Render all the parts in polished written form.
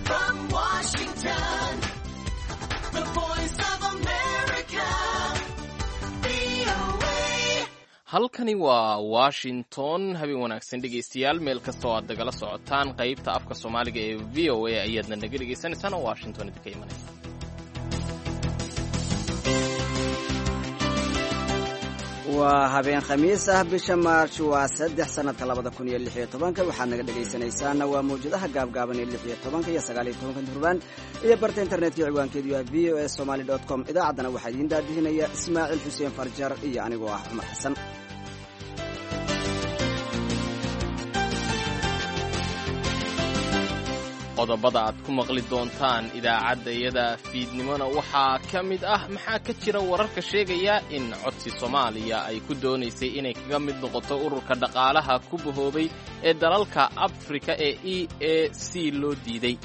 From Washington, the voice of America, VOA. halkani waa washington habeen wanaagsan dhegaystayaal meel kasta oo aad nagala socotaan qaybta afka soomaaliga ee v o a ayaadna naga dhagaysanaysaan oo washington idinka imanaysa waa habeen khamiis ah bisha maarch waa 3 sanadka 2016 waxaad naga dhagaysanaysaana waa mawjadaha gaabgaaban ee 16 iyo 19 durbaan iyo barta internetka ciwaankeedu waa voasomali.com idaacaddana waxaa idiin daadihinaya Ismaaciil Xuseen Farjar iyo anigoo ah Cumar Xasan. qodobada aad ku maqli doontaan idaacaddayada fiidnimona waxaa ka mid ah maxaa ka jira wararka sheegaya in codsi Soomaaliya ay ku doonaysay inay kaga mid noqoto ururka dhaqaalaha ku bahoobay ee dalalka Afrika ee EAC loo diiday.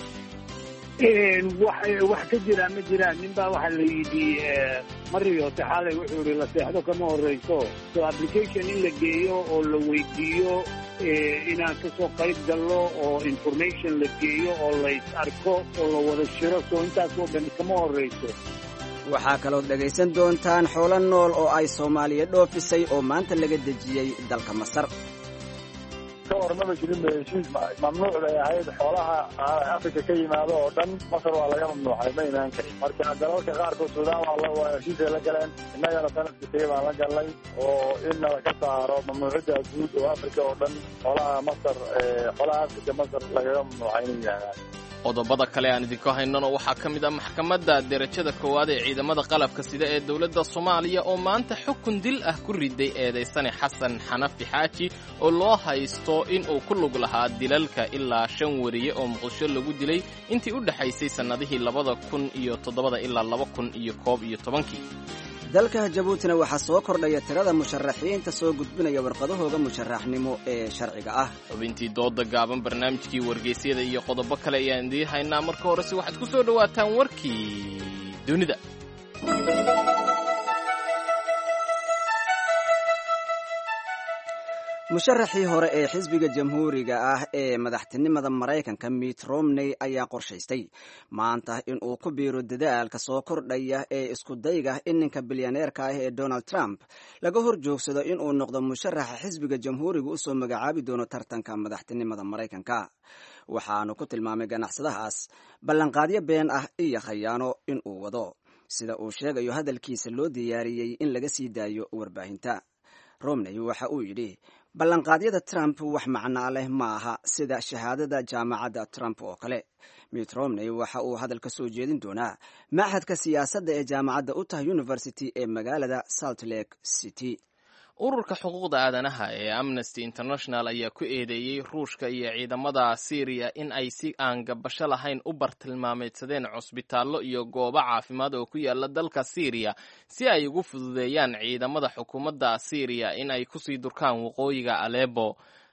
wax ka jira ma jiraan ninbaa waxaa la yidhi mariyo taxaalay wuxuu yidhi la seexdo kama horreyso so application in la geeyo oo la weydiiyo inaan ka soo qayb gallo oo information la geeyo oo lays arko oo la wada shiro so intaasoo dhan kama horreyso. waxaa kaloo dhagaysan doontaan xoolo nool oo ay Soomaaliya dhoofisay oo maanta laga dejiyey dalka Masar. hormaba jirin heshiis mamnuuc bay ahayd xoolaha Afrika ka yimaado oo dhan Masar waa laga mamnuucay ma imaan karin marka dalalka qaarkood Suudaan waa heshiis la galeen innagana sanadkii baan la galnay oo in la ka saaro mamnuucida guud oo Afrika oo dhan xoolaha Masar xoolaha Afrika Masar laga mamnuucay. qodobada kale aan idinku haynano waxaa ka mid ah maxkamadda darajada koowaad ee ciidamada qalabka sida ee dowladda Soomaaliya oo maanta xukun dil ah ku riday eedeysane Xasan Xanafi Xaaji oo loo haysto in uu ku lug lahaa dilalka ilaa 5 wariye oo Muqdisho lagu dilay intii u dhaxaysay sanadihii 2007 ilaa 2011. dalka Jabuutina waxaa soo kordhaya tirada musharaxiinta soo gudbinaya warqadahooda musharaxnimo ee sharciga ah. xubintii dooda gaaban barnaamijkii wargeysyada iyo qodobo kale ayaan idiin haynaa. marka hore si waxaad ku soo dhawaataan warkii dunida. musharaxii hore ee xisbiga jamhuuriga ah ee madaxtinimada Mareykanka Mitt Romney ayaa qorshaystay maanta in uu ku biiro dadaalka soo kordhaya ee isku dayga in ninka bilyaneerka ah ee Donald Trump laga hor joogsado in uu noqdo musharaxa xisbiga jamhuuriga u soo magacaabi doono tartanka madaxtinimada Mareykanka. waxaanu ku tilmaamay ganacsadahaas ballanqaadyo been ah iyo khayaano in uu wado sida uu sheegayo hadalkiisa loo diyaariyey in laga sii daayo warbaahinta. Romney waxa uu yidhi ballanqaadyada Trump wax macno leh ma aha sida shahaadada jaamacadda Trump oo kale. Mitt Romney waxa uu hadal ka soo jeedin doonaa machadka siyaasadda ee jaamacadda Utah University ee magaalada Salt Lake City. ururka xuquuqda aadanaha ee Amnesty International ayaa ku eedeeyey Ruushka iyo ciidamada Syria in ay si aan gabasho lahayn u bartilmaameedsadeen cusbitaallo iyo goobo caafimaad oo ku yaala dalka Syria si ay ugu fududeeyaan ciidamada xukuumadda Syria in ay ku sii durkaan waqooyiga Aleppo.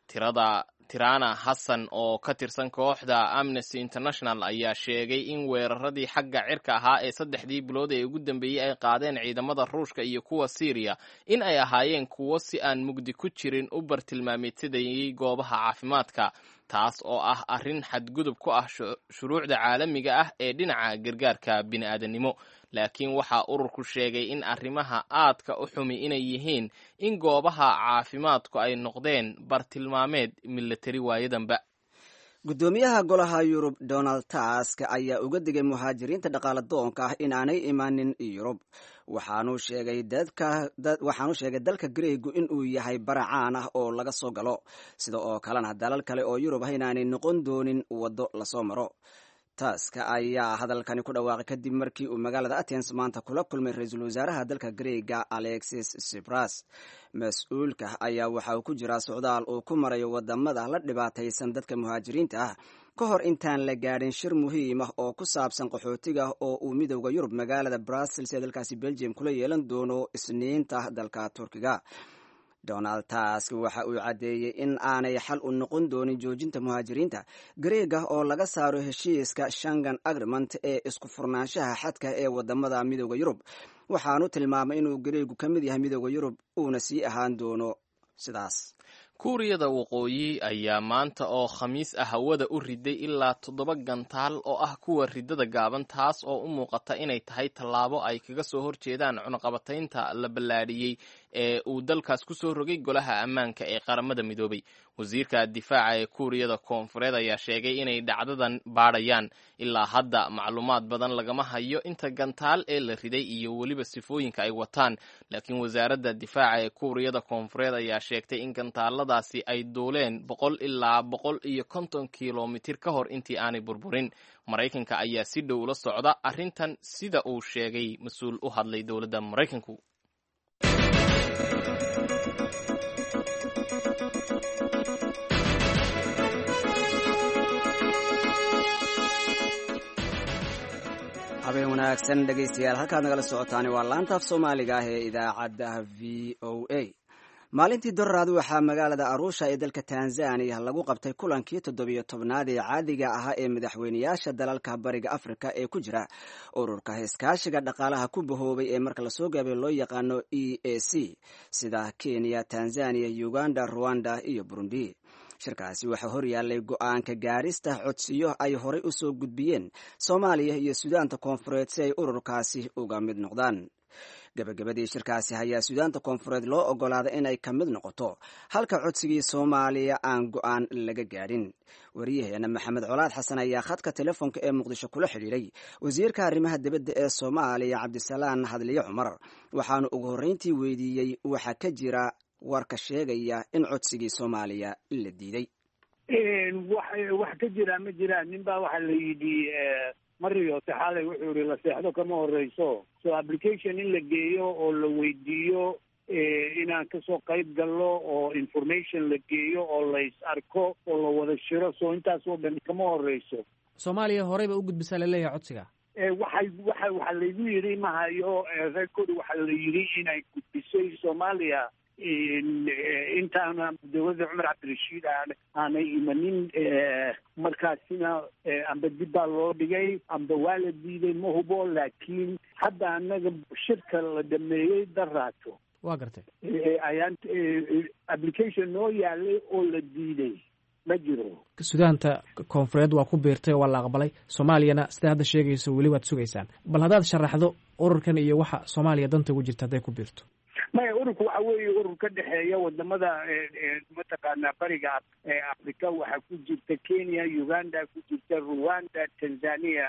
Tirana Hassan oo ka tirsan kooxda Amnesty International ayaa sheegay in weeraradii xagga cirka ahaa ee 3 bilood ee ugu dambeeyay ay qaadeen ciidamada Ruushka iyo kuwa Syria in ay ahaayeen kuwo si aan mugdi ku jirin u bartilmaameedsadayay goobaha caafimaadka, taas oo ah arrin xadgudub ku ah shuruucda caalamiga ah ee dhinaca gargaarka bini'aadanimo. laakiin waxaa ururku sheegay in arrimaha aadka u xumi inay yihiin in goobaha caafimaadku ay noqdeen bartilmaameed militari waayadanba. gudoomiyaha golaha Yurub Donald Tusk ayaa uga digay muhaajiriinta dhaqaale doonka ah in aanay imaanin Yurub. waxaanu sheegay dalka Greegu in uu yahay baracaan ah oo laga soo galo, sida oo kalena dalal kale oo Yurub ah inaanay noqon doonin wado la soo maro. Tusk ayaa hadalkani ku dhawaaqay kadib markii uu magaalada Athens maanta kula kulmay ra'iisul wasaaraha dalka Greega Alexis Tsipras. mas'uulka ayaa waxa uu ku jiraa socdaal uu ku marayo wadamada la dhibaataysan dadka muhaajiriinta ah ka hor intaan la gaadhin shir muhiim ah oo ku saabsan qaxootiga oo uu midowda Yurub magaalada Brussels ee dalkaasi Belgium kula yeelan doono Isniinta dalka Turkiga. Donald Tusk waxa uu cadeeyay in aanay xal u noqon doonin joojinta muhaajiriinta Greega oo laga saaro heshiiska Schengen Agreement ee isku furnaanshaha xadka ee wadamada midowda Yurub. waxaanu tilmaamay inuu Greegu ka mid yahay midowda Yurub uuna sii ahaan doono sidaas. kuuriyada waqooyi ayaa maanta oo khamiis ah hawada u riday ilaa 7 gantaal oo ah kuwa ridada gaaban, taas oo u muuqata inay tahay tallaabo ay kaga soo horjeedaan cunaqabataynta la ballaadhiyey ee uu dalkaas ku soo rogay golaha ammaanka ee qaramada midoobay. wasiirka difaaca ee kuuriyada koonfureed ayaa sheegay inay dhacdadan baadhayaan. ilaa hadda macluumaad badan lagama hayo inta gantaal ee la riday iyo weliba sifooyinka ay wataan, laakiin wasaaradda difaaca ee kuuriyada koonfureed ayaa sheegtay in gantaaladaasi ay duuleen 100 ilaa 150 kilomitir ka hor intii aanay burburin. Maraykanka ayaa si dhow ula socda arrintan, sida uu sheegay mas-uul u hadlay dowladda Maraykanku. habeen wanaagsan dhegaystayaal, halkaad nagala socotaani waa laanta af soomaaliga ah ee idaacadda v o a. maalintii doraad waxaa magaalada Arusha ee dalka Tanzania lagu qabtay kulankii 17aad ee caadiga ahaa ee madaxweynayaasha dalalka bariga Afrika ee ku jira ururka iskaashiga dhaqaalaha ku bahoobay ee marka la soo gaabay loo yaqaano EAC, sida Kenya, Tanzania, Uganda, Rwanda iyo Burundi. shirkaasi waxaa hor yaallay go'aanka gaarista codsiyo ay horay u soo gudbiyeen Soomaaliya iyo Suudaanta Koonfureed si ay ururkaasi uga mid noqdaan. gabagabadii shirkaasi ayaa Suudaanta Koonfureed loo ogolaaday inay ka mid noqoto, halka codsigii Soomaaliya aan go'aan laga gaadhin. wariyaheena Maxamed Colaad Xasan ayaa khadka telefoonka ee Muqdisho kula xidhiidhay wasiirka arrimaha dibadda ee Soomaaliya Cabdisalaan Hadliye Cumar, waxaanu ugu horreyntii weydiiyey waxa ka jira warka sheegaya in codsigii Soomaaliya la diiday. wax ka jira ma jiraan. ninbaa waxaa la yidhi mariyo taxaalay wuxuu yidhi la seexdo kama horeyso. so application in la geeyo oo la weydiiyo inaan kasoo qayb galno oo information la geeyo oo lays arko oo la wada shiro, so intaas oo dhan kama horeyso. Soomaaliya horeyba u gudbisaa laleeyahay codsiga. waxaa laygu yidhi mahayo reerkooda waxaa la yidhi inay gudbisay Soomaaliya intaana dowladda Cumar Cabdirashiid aanay imanin. markaasina amba dib baa loo dhigay amba waa la diiday ma hubo, laakiin hadda anaga shirka la dhameeyey daraato waa gartay ayaan application noo yaalay oo la diiday ma jiro. Suudaanta Koonfureed waa ku biirtay oo waa la aqbalay. Soomaaliyana sida hadda sheegayso weli waad sugaysaan. bal haddaad sharaxdo ururkan iyo waxa Soomaaliya danta ugu jirta hadday ku biirto. maya ururku waxa weeye urur ka dhexeeya wadamada mataqaanaa bariga Afrika. waxaa ku jirta Kenya, Uganda, ku jirta Rwanda, Tanzania,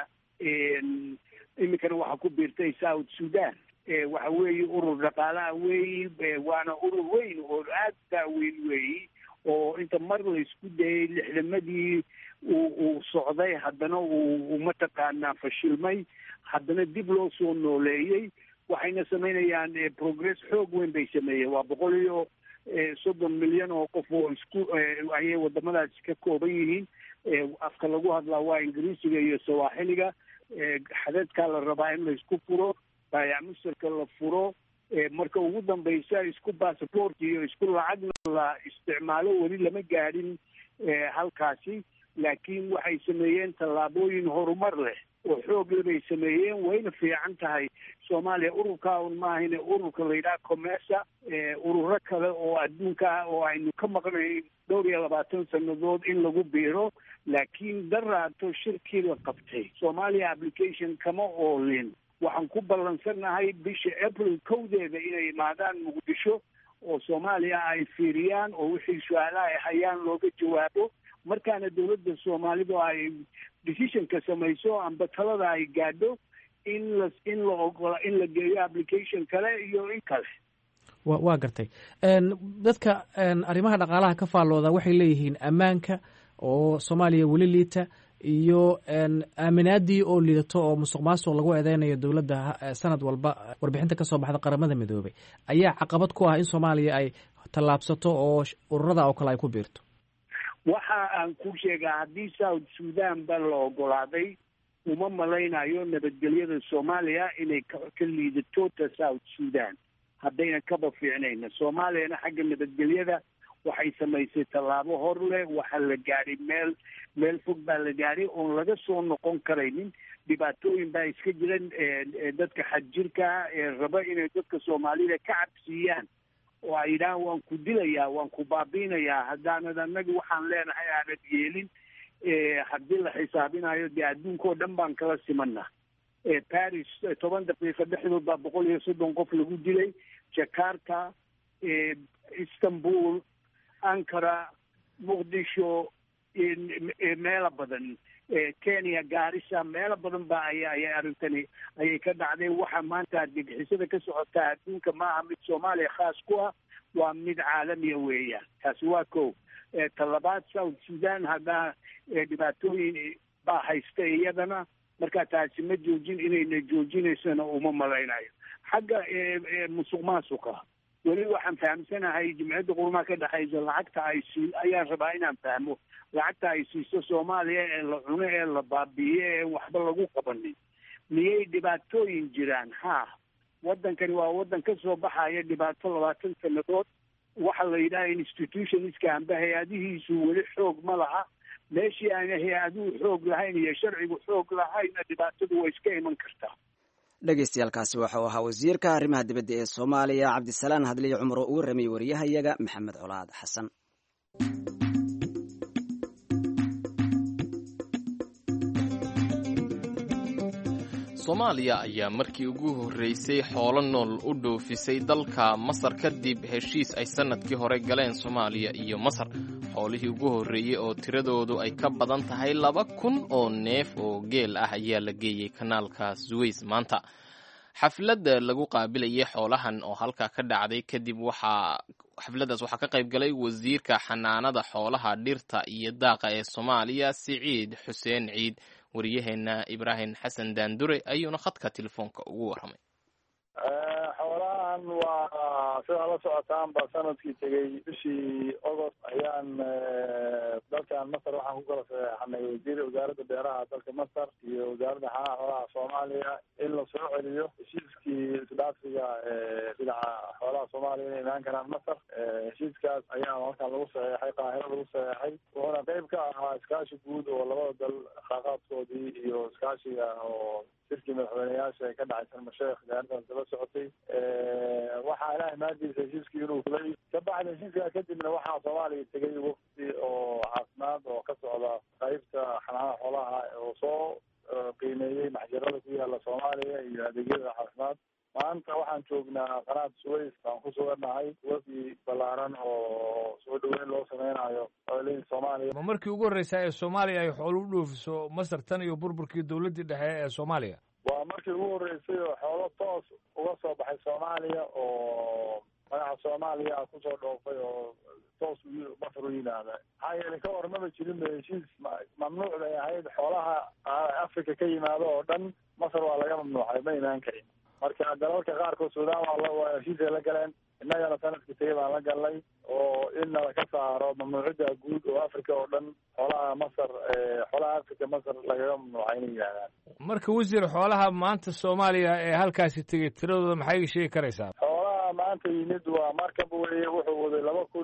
iminkana waxaa ku biirtay South Sudan. waxa weeye urur dhaqaalaha weeyi, waana urur weyn oo aad daaweyn weeyi, oo inta mar la isku dayay 60madii uu socday, haddana uu mataqaanaa fashilmay, haddana dib loo soo nooleeyey. waxayna samaynayaan progress xoog weyn bay sameeyeen. waa 130 milyan oo qof oo isku ayay wadamadaasi ka kooban yihiin. afka lagu hadlaa waa Ingiriisiga iyo Sawaaxiliga. xadadkaa la rabaa in la isku furo, baayac mustarka la furo, marka ugu dambaysa isku passport iyo isku lacagna la isticmaalo. weli lama gaadhin halkaasi, laakiin waxay sameeyeen tallaabooyin horumar leh oo xoog leh bay sameeyeen. wayna fiican tahay. Soomaaliya ururkaa un maahine ururka la yidhaha COMESA, ururo kale oo adduunka ah oo aynu ka maqnayn 22 sannadood in lagu biiro, laakiin daraato shirkii la qabtay Soomaaliya application kama oolin. waxaan ku ballansanahay bisha April 1 inay imaadaan Muqdisho oo Soomaaliya ay fiiriyaan oo wixii su'aalaha ay hayaan looga jawaabo. markaana dowladda Soomaalidu ay decision-ka samayso amba talada ay gaadho in la geeyo application kale iyo in kale. waa gartay. dadka arrimaha dhaqaalaha ka faallooda waxay leeyihiin ammaanka oo Soomaaliya weli liita iyo aaminaadii oo liidato oo musuqmaasuq lagu eedeynayo dowladda sanad walba warbixinta ka soo baxda qaramada midoobay ayaa caqabad ku ah in Soomaaliya ay tallaabsato oo ururada oo kale ay ku biirto. waxa aan ku sheegaa haddii South Sudan ba la ogolaaday, uma malaynayo nabadgelyada Soomaaliya inay ka liidato ta South Sudan haddayna kaba fiicnayna. Soomaaliyana xagga nabadgelyada waxay samaysay tallaabo hor leh. waxaa la gaadhay meel fog baa la gaadhay oon laga soo noqon karaynin. dhibaatooyin baa iska jiran dadka xadjirka ee raba inay dadka Soomaalida ka cabsiiyaan oo ay yidhahaan waan ku dilayaa, waan ku baabiinayaa haddaanad annaga waxaan leenahay aanad yeelin. Haddii la xisaabinayo dee adduunkao dhan baan kala simana. Paris 10 daqiiqo dhexdood baa 130 qof lagu dilay. Jakarta, Istanbul, Ankara, Muqdisho, meelo badan, Kenya, Garissa, meelo badan baa ayay arrintani ayay ka dhacday. waxa maanta argagixisada ka socota adduunka maaha mid Soomaaliya khaas ku ah, waa mid caalamiya weeyaan. taasi waa kow. talabaad, South Sudan haddaa dhibaatooyin baa haysta iyadana, marka taasi ma joojin, inayna joojinaysana uma malaynayo. xagga musuq maasuqa weli waxaan fahamsanahay jimciyadda qurumaha ka dhexaysa lacagta ayaan rabaa inaan fahmo. lacagta ay siiso Soomaaliya ee la cuno ee la baabi'iyo ee waxba lagu qabanin, miyay dhibaatooyin jiraan? waddankani waa waddan ka soo baxaya dhibaato 20 sannadood. waxa la yidhaha institutionska amba hay-adihiisu weli xoog ma laha. meeshii aan hay-aduhu xoog lahayn iyo sharcigu xoog lahayna dhibaatadu way iska iman kartaa. dhegeystayaaalkaasi waxau ahaa wasiirka arrimaha dibadda ee Soomaaliya Cabdisalaan Hadliye Cumar oo uu ramay wariyahayaga Maxamed Colaad Xasan. Soomaaliya ayaa markii ugu horreysay xoolo nool u dhoofisay dalka Masar kadib heshiis ay sanadkii hore galeen Soomaaliya iyo Masar. xoolihii ugu horreeyey oo tiradoodu ay ka badan tahay 2,000 oo neef oo geel ah ayaa la geeyey kanaalka Suez maanta. xafladda lagu qaabilayay xoolahan oo halkaa ka dhacday kadib xafladdaas waxaa ka qayb galay wasiirka xanaanada xoolaha, dhirta iyo daaqa ee Soomaaliya Siciid Xuseen Ciid. wariyaheena Ibraahim Xasan Daandure ayuuna khadka telefoonka ugu warramay. xoolahan waa sida la socotaanba sanadkii tegey bishii August ayaan dalkan Masar waxaan ku kala saxeexnay wasaaradda beeraha dalka Masar iyo wasaaradda xanaanada xoolaha Soomaaliya in la soo celiyo heshiiskii isdhaafsiga dhinaca xoolaha Soomaaliya inay imaan karaan Masar. heshiiskaas ayaa halkan lagu saxeexay, Qaahiro lagu saxeexay, wuxuuna qayb ka ahaa iskaashi guud oo labada dal qaaqaadkoodii iyo iskaashiga oo shirkii madaxweyneyaasha ee ka dhacay Sharm el-Sheikh gaardaas daba socotay. waxaa ilaahay maadiisa heshiiskii inuu fulay. ka baxda heshiiskaa kadibna waxaa Soomaaliya tegay waqti oo caafimaad oo ka socda qaybta xanaanada xoolaha oo soo qiimeeyey maxjarada ku yaala Soomaaliya iyo adeegyada caafimaad. maanta waxaan joognaa qanaad Suez baan ku sugannahay, wafdi ballaaran oo soo dhaweyn loo sameynayo xoolihii Soomaaliya. ma markii ugu horreysay ee Soomaaliya ay xoolo u dhoofiso Masar tan iyo burburkii dowladdii dhexe ee Soomaaliya? waa markii ugu horreysay oo xoolo toos uga soo baxay Soomaaliya oo magaca Soomaaliya kusoo dhoofay oo toos Masar u yimaada. maxaa yeelay ka hor maba jirin heshiis mamnuuc bay ahayd. xoolaha Afrika ka yimaado oo dhan Masar waa laga mamnuucay, ma imaan karin. marka dalalka qaarkood Suudaan waa heshiisay la galeen, innagana sanadkii tegey baan la galnay oo in nala ka saaro mamnuucida guud oo Afrika oo dhan xoolaha Masar, xoolaha Afrika Masar lagaga mamnuucay inay yimaadaan. marka wasiir, xoolaha maanta Soomaaliya ee halkaasi tegey tiradooda maxay sheegi karaysaa? xoolaha maanta yimid waa markab weye, wuxuu waday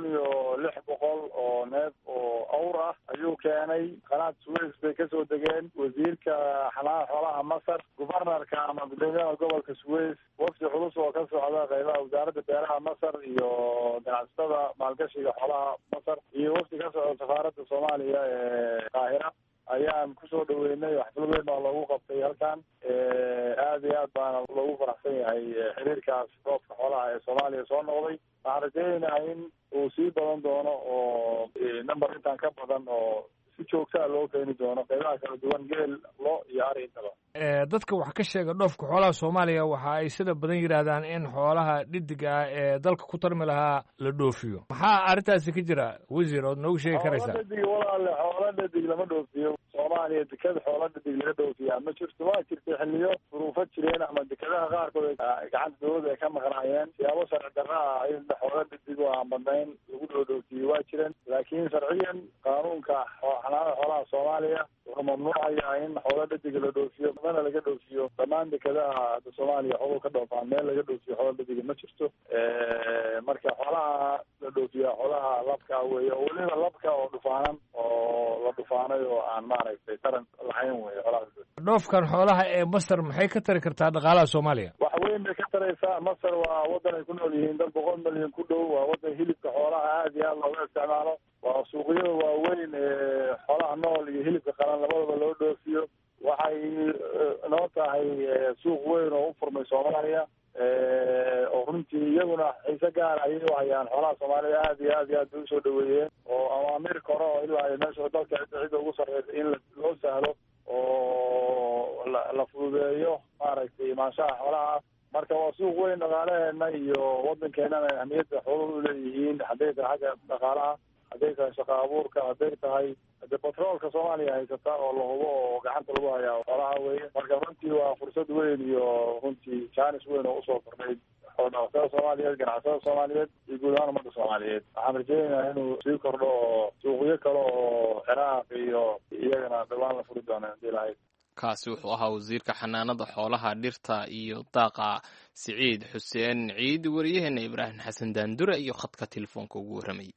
2,600 oo neef oo awr ah ayuu keenay. qanaad Suez bay kasoo degeen. wasiirka xanaanada xoolaha Masar, gubernorka ama guddoomiyaha gobolka Suez, wafdi culus oo ka socda qaybaha wasaaradda beeraha Masar iyo ganacsatada maalgashiga xoolaha Masar iyo wafdi ka socda safaaradda Soomaaliya ee Qaahira ayaan kusoo dhaweynay. xaflad weyn baa loogu qabtay halkan. aad iyo aad baana loogu faraxsan yahay xiriirkaas roobka xoolaha ee Soomaaliya soo noqday. waxaan rajaynaynaa in uu sii badan doono oo number intaan ka badan oo si joogtaa loo keeni doono qaybaha kala duwan, geel, lo iyo ari intaba. dadka wax ka sheega dhoofka xoolaha Soomaaliya waxa ay sida badan yidhaahdaan in xoolaha dhiddiga ah ee dalka ku tarmi lahaa la dhoofiyo. maxaa arrintaasi ka jira wasiir, ood noogu sheegi karaysaa? xoolo dhadig lama dhoofiyo Soomaaliya. dekada xoolo dhadig laga dhoofiyaa ma jirto. waa jirtay xilliyo duruufo jireen ama dekadaha qaarkood gacanta dawladda ay ka maqnaayeen, siyaabo sharci darra ah in xoolo dhadig oo aan badnayn lagu dhoodhoofiyey waa jireen. laakiin sharciyan qaanuunka xanaanada xoolaha Soomaaliya wuxuu mamnuucayaa in xoolo dhadiga la dhoofiyo, mana laga dhoofiyo dhammaan dekadaha Soomaaliya. xooluhu ka dhoofaan meel laga dhoofiyo xoolo dhadiga ma jirto. marka xoolaha la dhoofiya xoolaha labka weeye, oo weliba labka oo dhufaanan oo la dhufaanay oo aan taran lahayn weeye xoolaha. dhoofkan xoolaha ee Masar maxay ka tari kartaa dhaqaalaha Soomaaliya? wax weyn weyn bay ka taraysaa. Masar waa wadan ay ku nool yihiin dad 100 milyan ku dhow. waa wadan hilibka xoolaha aad iyo aad looga isticmaalo. waa suuqyada waaweyn ee xoolaha nool iyo hilibka qalan labadaba loo dhoofiyo. waxay noo tahay suuq weyn oo u furmay Soomaaliya oo runtii iyaguna xiise gaar ayay u hayaan xoolaha Soomaaliya aad iyo aad bay usoo dhaweeyeen oo awaamiirka hore oo ilaa ay meesha dalka cidda ugu sarreysa in loo sahlo oo la fududeeyo maaragtay imaanshaha xoolaha. marka waa suuq weyn dhaqaalaheena iyo wadankeenana ahmiyadda xooluhu u leeyihiin, hadday tahay xagga dhaqaalaha, hadday tahay shaqo abuurka, hadday tahay hadda batroolka Soomaaliya haysata oo la hubo oo gacanta lagu hayaa xoolaha weeye. marka runtii waa fursad weyn iyo runtii jaanis weyn oo usoo kordhay xoolo-dhaqatada Soomaaliyeed, ganacsatada Soomaaliyeed iyo guud ahaan ummadda Soomaaliyeed. waxaan rajaynayaa inuu sii kordho oo suuqyo kale oo Ciraaq iyo iyagana dhawaan la furi doono hadii lahayd. kaasi wuxuu ahaa wasiirka xanaanada xoolaha, dhirta iyo daaqa Siciid Xuseen Ciid. wariyaheena Ibraahim Xasan Daandure iyo khadka telefoonka ugu warramay.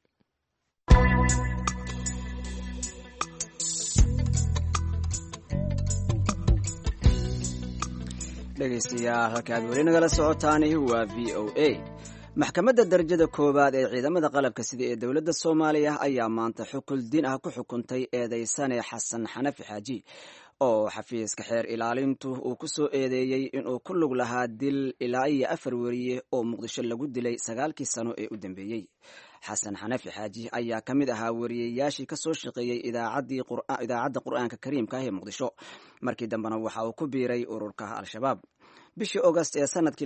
dhegeystayaal halka aad weli nagala socotaani waa VOA. maxkamadda darajada koowaad ee ciidamada qalabka sida ee dowladda Soomaaliya ayaa maanta xukun din ah ku xukuntay eedeysane Xasan Xanafi Xaaji oo xafiiska xeer ilaalintu uu ku soo eedeeyey inuu ku lug lahaa dil ilaa iyo 4 wariye oo Muqdisho lagu dilay 9 sano ee u dambeeyey. xasan xanafi xaaji ayaa ka mid ahaa wariyeyaashii ka soo shaqeeyey idaacadda qur'aanka kariimka ah ee Muqdisho. markii dambena waxa uu ku biiray ururka Al-Shabaab. bishii August ee sanadkii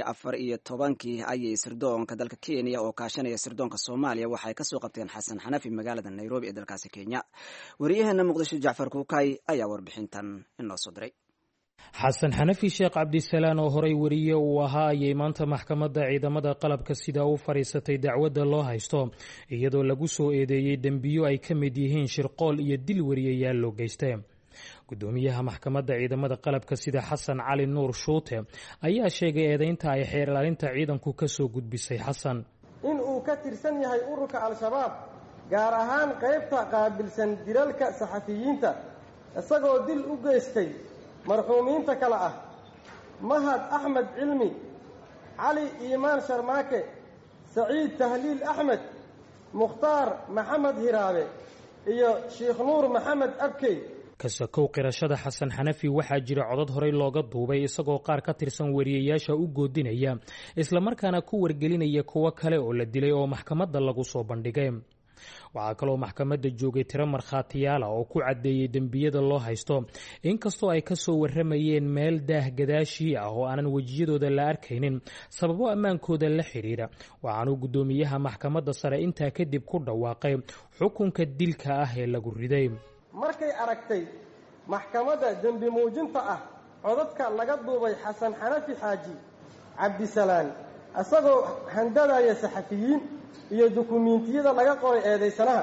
2014 ayay sirdoonka dalka Kenya oo kaashanaya sirdoonka Soomaaliya waxay ka soo qabteen Xasan Xanafi magaalada Nairobi ee dalkaasi Kenya. wariyaheena Muqdisho Jacfar Kuukay ayaa warbixintan inoo soo diray. xasan xanafi sheekh cabdisalaan oo horay wariye uu ahaa ayay maanta maxkamadda ciidamada qalabka sida u fariisatay dacwadda loo haysto iyadoo lagu soo eedeeyey dembiyo ay ka mid yihiin shirqool iyo dil wariyeyaal loo geystay. gudoomiyaha maxkamadda ciidamada qalabka sida xasan cali nuur shuute ayaa sheegay eedeynta ay xeer ilaalinta ciidanku ka soo gudbisay xasan in uu ka tirsan yahay ururka Al-Shabaab gaar ahaan qaybta qaabilsan dilalka saxafiyiinta isagoo dil u geystay marxuumiinta kala ah Mahad Ahmed Cilmi, Cali Iimaan Sharmaake, Saciid Tahliil Ahmed, Mukhtaar Maxamed Hiraabe iyo Sheekh Nuur Maxamed Abkey. kasakow qirashada xasan xanafi waxaa jira codad horey looga duubay isagoo qaar ka tirsan wariyeyaasha u goodinaya isla markaana ku wargelinaya kuwo kale oo la dilay oo maxkamadda lagu soo bandhigay. waxaa kaloo maxkamadda joogay tiro markhaatiyaala oo ku caddeeyey dembiyada loo haysto inkastoo ay ka soo warramayeen meel daah gadaashii ah oo aanan wejiyadooda la arkaynin sababo ammaankooda la xidhiidha. waxaanuu guddoomiyaha maxkamadda sare intaa kadib ku dhawaaqay xukunka dilka ah ee lagu riday. markay aragtay maxkamadda dembi muujinta ah codadka laga duubay xasan xanafi xaaji cabdisalaan isagoo handadaya saxafiyiin iyo dukumiintiyada laga qoray eedeysanaha,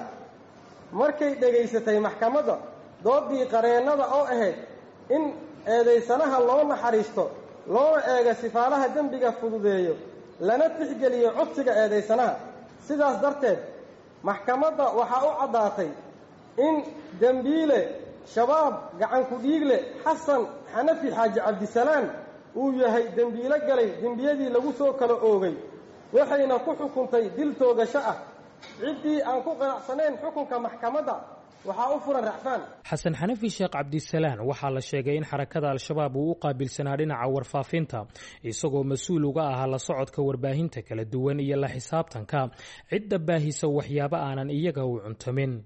markay dhegaysatay maxkamadda doodii qareennada oo ahayd in eedeysanaha loo naxariisto loona eego sifaalaha dembiga fududeeyo lana tixgeliyo codsiga eedeysanaha, sidaas darteed maxkamadda waxaa u caddaatay in dembiile shabaab gacan ku dhiigle xasan xanafi xaaji cabdisalaan uu yahay dembiile galay dembiyadii lagu soo kala oogay, waxayna ku xukuntay dil toogasho ah. ciddii aan ku qanacsanayn xukunka maxkamadda waxaa u furan racfaan. xasan xanafi sheekh cabdisalaan waxaa la sheegay in xarakada Al-Shabaab uu u qaabilsanaa dhinaca warfaafinta isagoo mas-uul uga ahaa la socodka warbaahinta kala duwan iyo la xisaabtanka cidda baahisa waxyaabo aanan iyaga u cuntamin.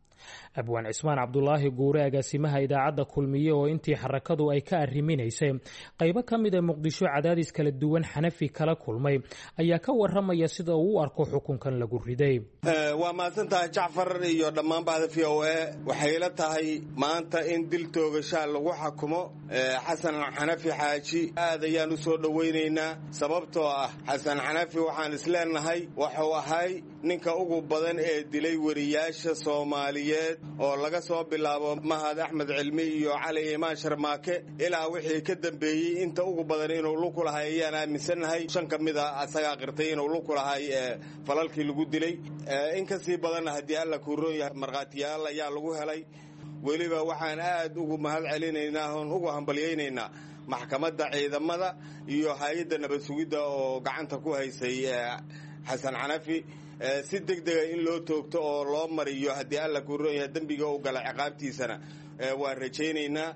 abwaan cismaan cabdulaahi guure agaasimaha idaacadda kulmiye oo intii xarakadu ay ka arriminaysay qaybo ka mid a Muqdisho cadaadis kala duwan xanafi kala kulmay ayaa ka warramaya sida uu u arko xukunkan lagu riday. waa mahadsantahay Jacfar iyo dhammaan bahda VOA. waxay la tahay maanta in dil toogashaa lagu xukumo xasan xanafi xaaji. aad ayaan u soo dhawaynaynaa sababtoo ah xasan xanafi waxaan isleenahay wuxuu ahay ninka ugu badan ee dilay wariyaasha Soomaaliyeed oo laga soo bilaabo Mahad Ahmed Cilmi iyo Cali Iimaan Sharmaake ilaa wixii ka dambeeyey inta ugu badan inuu lug ku lahay ayaan aaminsanahay. 5 ka mid ah asaga qirtay inuu lug ku lahay falalkii lagu dilay. in ka sii badan haddii alla ku roon yahay markhaatiyaal ayaa lagu helay. weliba waxaan aad ugu mahad celinaynaa oo ugu hambaliyaynaynaa maxkamadda ciidamada iyo hay-adda nabad sugidda oo gacanta ku haysay xasan xanafi si degdega in loo toogto oo loo mariyo haddii alla kuu roon yahay dembiga u gala ciqaabtiisana waan rajaynaynaa.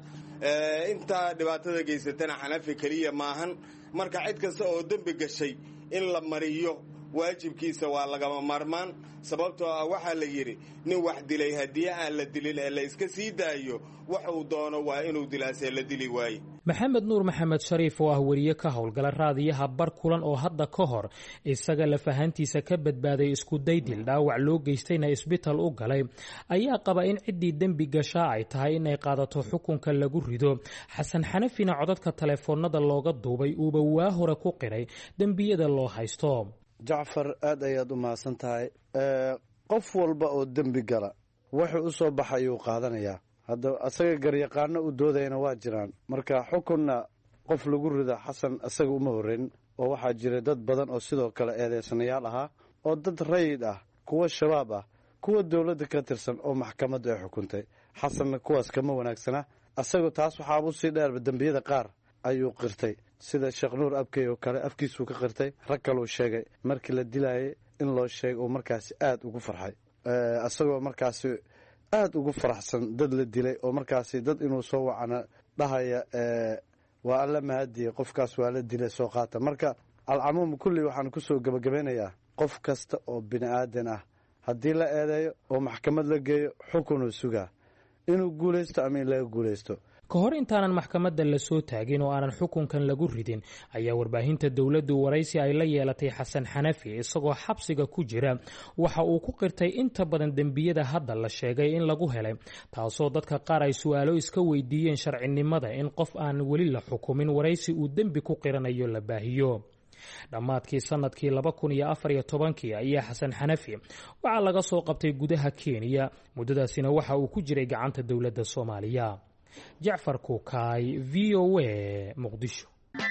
intaa dhibaatada geysatana xanafi keliya maahan, marka cid kasta oo dembi gashay in la mariyo waajibkiisa waa lagama maarmaan. sababtoo ah waxaa la yidhi nin wax dilay haddii aan la dilin ee la iska sii daayo wax uu doono waa inuu dilaasee la dili waaye. maxamed nuur maxamed shariif oo ah weriye ka howlgala raadiyaha bar kulan oo hadda ka hor isaga lafahantiisa ka badbaaday isku daydil dhaawac loo geystayna isbitaal u galay ayaa qaba in ciddii dembi gashaa ay tahay inay qaadato xukunka lagu rido. xasan xanafina codadka taleefoonada looga duubay uuba waa hore ku qiray dembiyada loo haysto. jacfar aad ayaad u mahadsan tahay. qof walba oo dembi gala wuxuu u soo baxayuu qaadanayaa. hadda asaga garyaqaano u doodayana waa jiraan, marka xukunna qof lagu rida xasan asaga uma horreyn oo waxaa jira dad badan oo sidoo kale eedeysanayaal ahaa oo dad rayid ah, kuwa shabaab ah, kuwa dowladda ka tirsan oo maxkamaddu ay xukuntay. xasanna kuwaas kama wanaagsana. asagu taas waxaa u sii dheerba dembiyada qaar ayuu qirtay, sida sheekh nuur abkey oo kale afkiisuu ka qirtay. rag kaleu sheegay markii la dilayay in loo sheegay oo markaasi aad ugu farxay, asagoo markaasi aad ugu faraxsan dad la dilay oo markaasi dad inuu soo wacana dhahaya waa alla mahadiye qofkaas waa la dilay soo qaata. marka alcamuum kulli waxaan ku soo gebagabeynayaa qof kasta oo bini aadan ah haddii la eedeeyo oo maxkamad la geeyo xukunuu sugaa, inuu guulaysto ama in laga guulaysto. ka hor intaanan maxkamadda la soo taagin oo aanan xukunkan lagu ridin ayaa warbaahinta dowladdu waraysi ay la yeelatay xasan xanafi isagoo xabsiga ku jira waxa uu ku qirtay inta badan dembiyada hadda la sheegay in lagu helay, taasoo dadka qaar ay su'aalo iska weydiiyeen sharcinimada in qof aan weli la xukumin waraysi uu dembi ku qiranayo la baahiyo. dhammaadkii sanadkii 2014 ayaa xasan xanafi waxaa laga soo qabtay gudaha Kenya, muddadaasina waxa uu ku jiray gacanta dowladda Soomaaliya. jacfar kuukaay, v o a, muqdisho.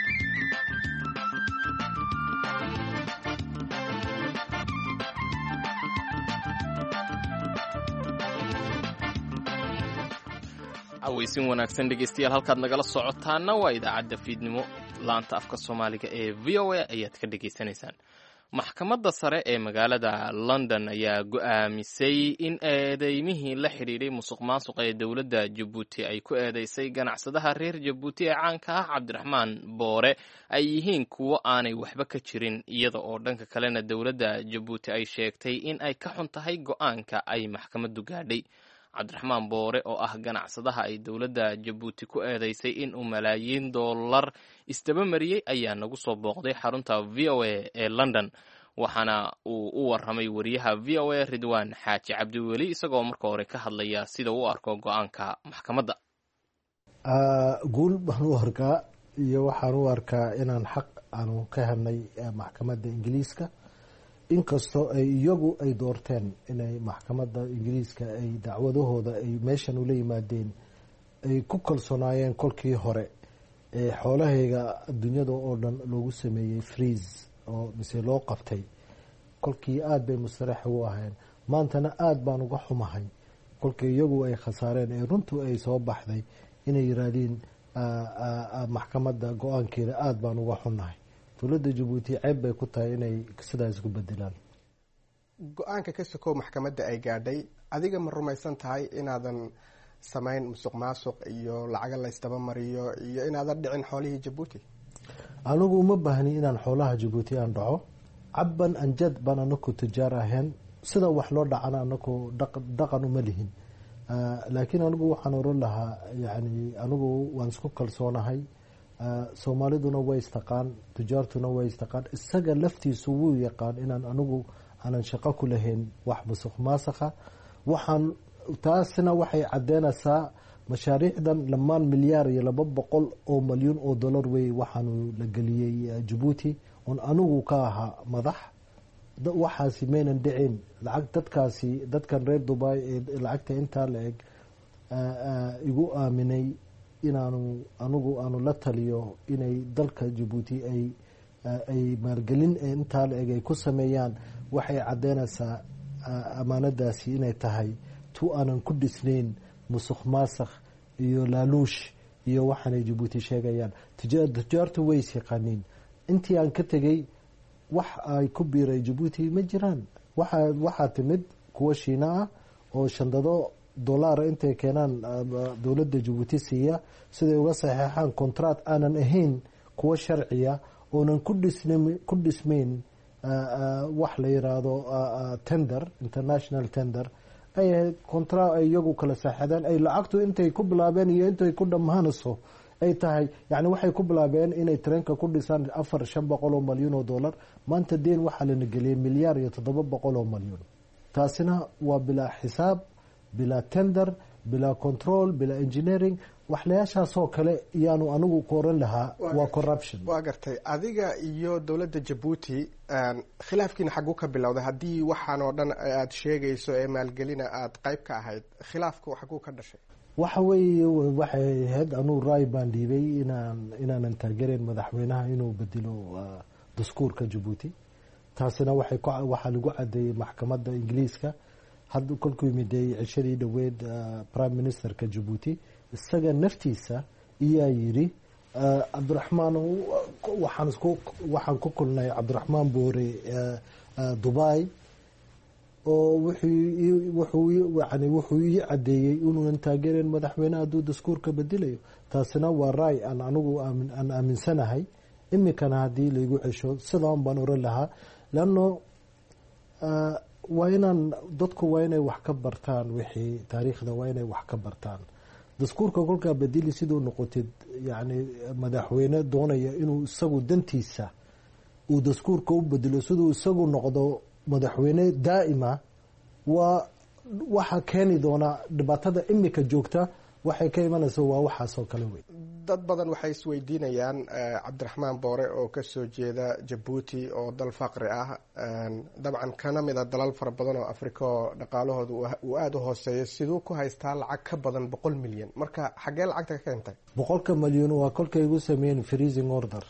aweysin wanaagsan dhegeystayaal, halkaad nagala socotaana waa idaacadda fiidnimo laanta afka soomaaliga ee v o a ayaad ka dhegaysanaysaan. maxkamadda sare ee magaalada London ayaa go'aamisay in eedeymihii la xidhiidhay musuqmaasuqa ee dowladda Jabuuti ay ku eedeysay ganacsadaha reer Jabuuti ee caanka ah Cabdiraxmaan Boore ay yihiin kuwo aanay waxba ka jirin, iyada oo dhanka kalena dowladda Jabuuti ay sheegtay in ay ka xun tahay go'aanka ay maxkamaddu gaadhay. Cabdiraxmaan Boore oo ah ganacsadaha ay dowladda Jabuuti ku eedeysay in uu malaayiin dollar isdaba mariyey ayaa nagu soo booqday xarunta v o a ee London, waxaana uu u warramay wariyaha v o a Ridwaan Xaaji Cabdiweli isagoo marka hore ka hadlaya sida uu u arko go'aanka maxkamadda. guul baan u arkaa iyo waxaan u arkaa inaan xaq aanu ka helnay maxkamadda Ingiriiska, inkastoo ay iyagu ay doorteen inay maxkamadda Ingiriiska ay dacwadahooda ay meeshan ula yimaadeen ay ku kalsoonaayeen kolkii hore ee xoolahayga dunyada oo dhan loogu sameeyey freeze oo mise loo qabtay. kolkii aad bay mustarax u ahayn, maantana aad baan uga xumahay kolkii iyagu ay khasaareen ee runtu ay soo baxday inay yiraahdeen maxkamadda go-aankeeda aad baan uga xunnahay. dowladda Jabuuti ceeb bay ku tahay inay sidaas ku bedelaan. go-aanka ka sokow maxkamadda ay gaadhay, adiga ma rumaysan tahay inaadan samayn musuq maasuq iyo lacaga la isdaba mariyo iyo inaadan dhicin xoolihii Jabuuti? anigu uma baahni inaan xoolaha Jabuuti aan dhaco. cabban anjad baan anaku tijaar ahayn, sida wax loo dhacana anaku dhaqan uma lihin. laakiin anigu waxaan oran lahaa yani anigu waan isku kalsoonahay. soomaaliduna way istaqaan, tujaartuna way istaqaan, isaga laftiisu wuu yaqaan inaan anigu aanan shaqo ku lahayn wax musuq maasuqa. waxaan taasina waxay cadeynaysaa mashaariicdan lamaan milyaar iyo 200 oo malyan oo dollar wey waxaanu la geliyey Jabuuti on anigu ka ahaa madax. waxaasi maynan dhicin. dadkan reer Dubai ee lacagta intaa la eg igu aaminay inaanu anigu aanu la taliyo inay dalka Jabuuti ay maalgelin intaa la eg ay ku sameeyaan, waxay cadeynaysaa amaanadaasi inay tahay tu aanan ku dhisnayn musuq maasuq iyo laaluush iyo waxaanay jabuuti sheegayaan. tujaartu way is yaqaaniin. intii aan ka tegey wax ay ku biiray jabuuti ma jiraan. waxaa timid kuwa shiina ah oo shandado dollar intay keenaan dowladda jabuuti siiya siday uga saxeexaan contract aanan ahayn kuwa sharciya oonan ku dhismayn wax la yiraahdo tender, international tender. ay contract ay iyagu kala saxeexdeen ay lacagtu intay ku bilaabeen iyo intay ku dhammaanayso ay tahay. yani waxay ku bilaabeen inay tareenka ku dhisaan 400-500 malyan oo dollar. maanta deen waxaa lana geliyay milyaar iyo 700 malyan. taasina waa bilaa xisaab, bilaa tender, bilaa control, bilaa engineering. waxlayaashaasoo kale iyaanu anigu ku oran lahaa waa corruption. waa gartay. adiga iyo dowladda jabuuti khilaafkiina xaguu ka bilowday? haddii waxaan oo dhan aada sheegayso ee maalgelina aada qayb ka ahayd, khilaafku xaguu ka dhashay? waxa weeye waxay ahayd anuu raay baan dhiibay inaanan taageereyn madaxweynaha inuu bedelo dastuurka jabuuti. taasina waxaa lagu cadeeyey maxkamadda ingiliiska. hadda kolkuu yimiday cishadii dhoweed prime ministerka jabuuti isaga naftiisa iyaa yidhi cabdiraxmaan waxaan ku kulnay cabdiraxmaan boore dubai oo wuxuu ii cadeeyey inuunan taageereyn madaxweyneha hadduu dastuurka bedelayo. taasina waa raay aan anigu aan aaminsanahay. iminkana haddii laygu cesho sidaan baan oran lahaa. leanno waa inaan dadku waa inay wax ka bartaan, wixii taariikhda waa inay wax ka bartaan. dastuurka kolkaa bedeli siduu noqotid yani madaxweyne doonaya inuu isagu dantiisa uu dastuurka u bedelo siduu isagu noqdo madaxweyne daa'ima, waxa keeni doona dhibaatada imika joogta. waxay ka imanaysa waa waxaasoo kale wey. dad badan waxay isweydiinayaan cabdiraxmaan boore oo kasoo jeeda jabuuti oo dal faqri ah, dabcan kana mid a dalal fara badan oo afrika oo dhaqaalahooda uu aada u hooseeyo, siduu ku haystaa lacag ka badan 100 milyan? marka xaggee lacagta ka keentay? 100 milyan waa kolkay igu sameeyeen freezing order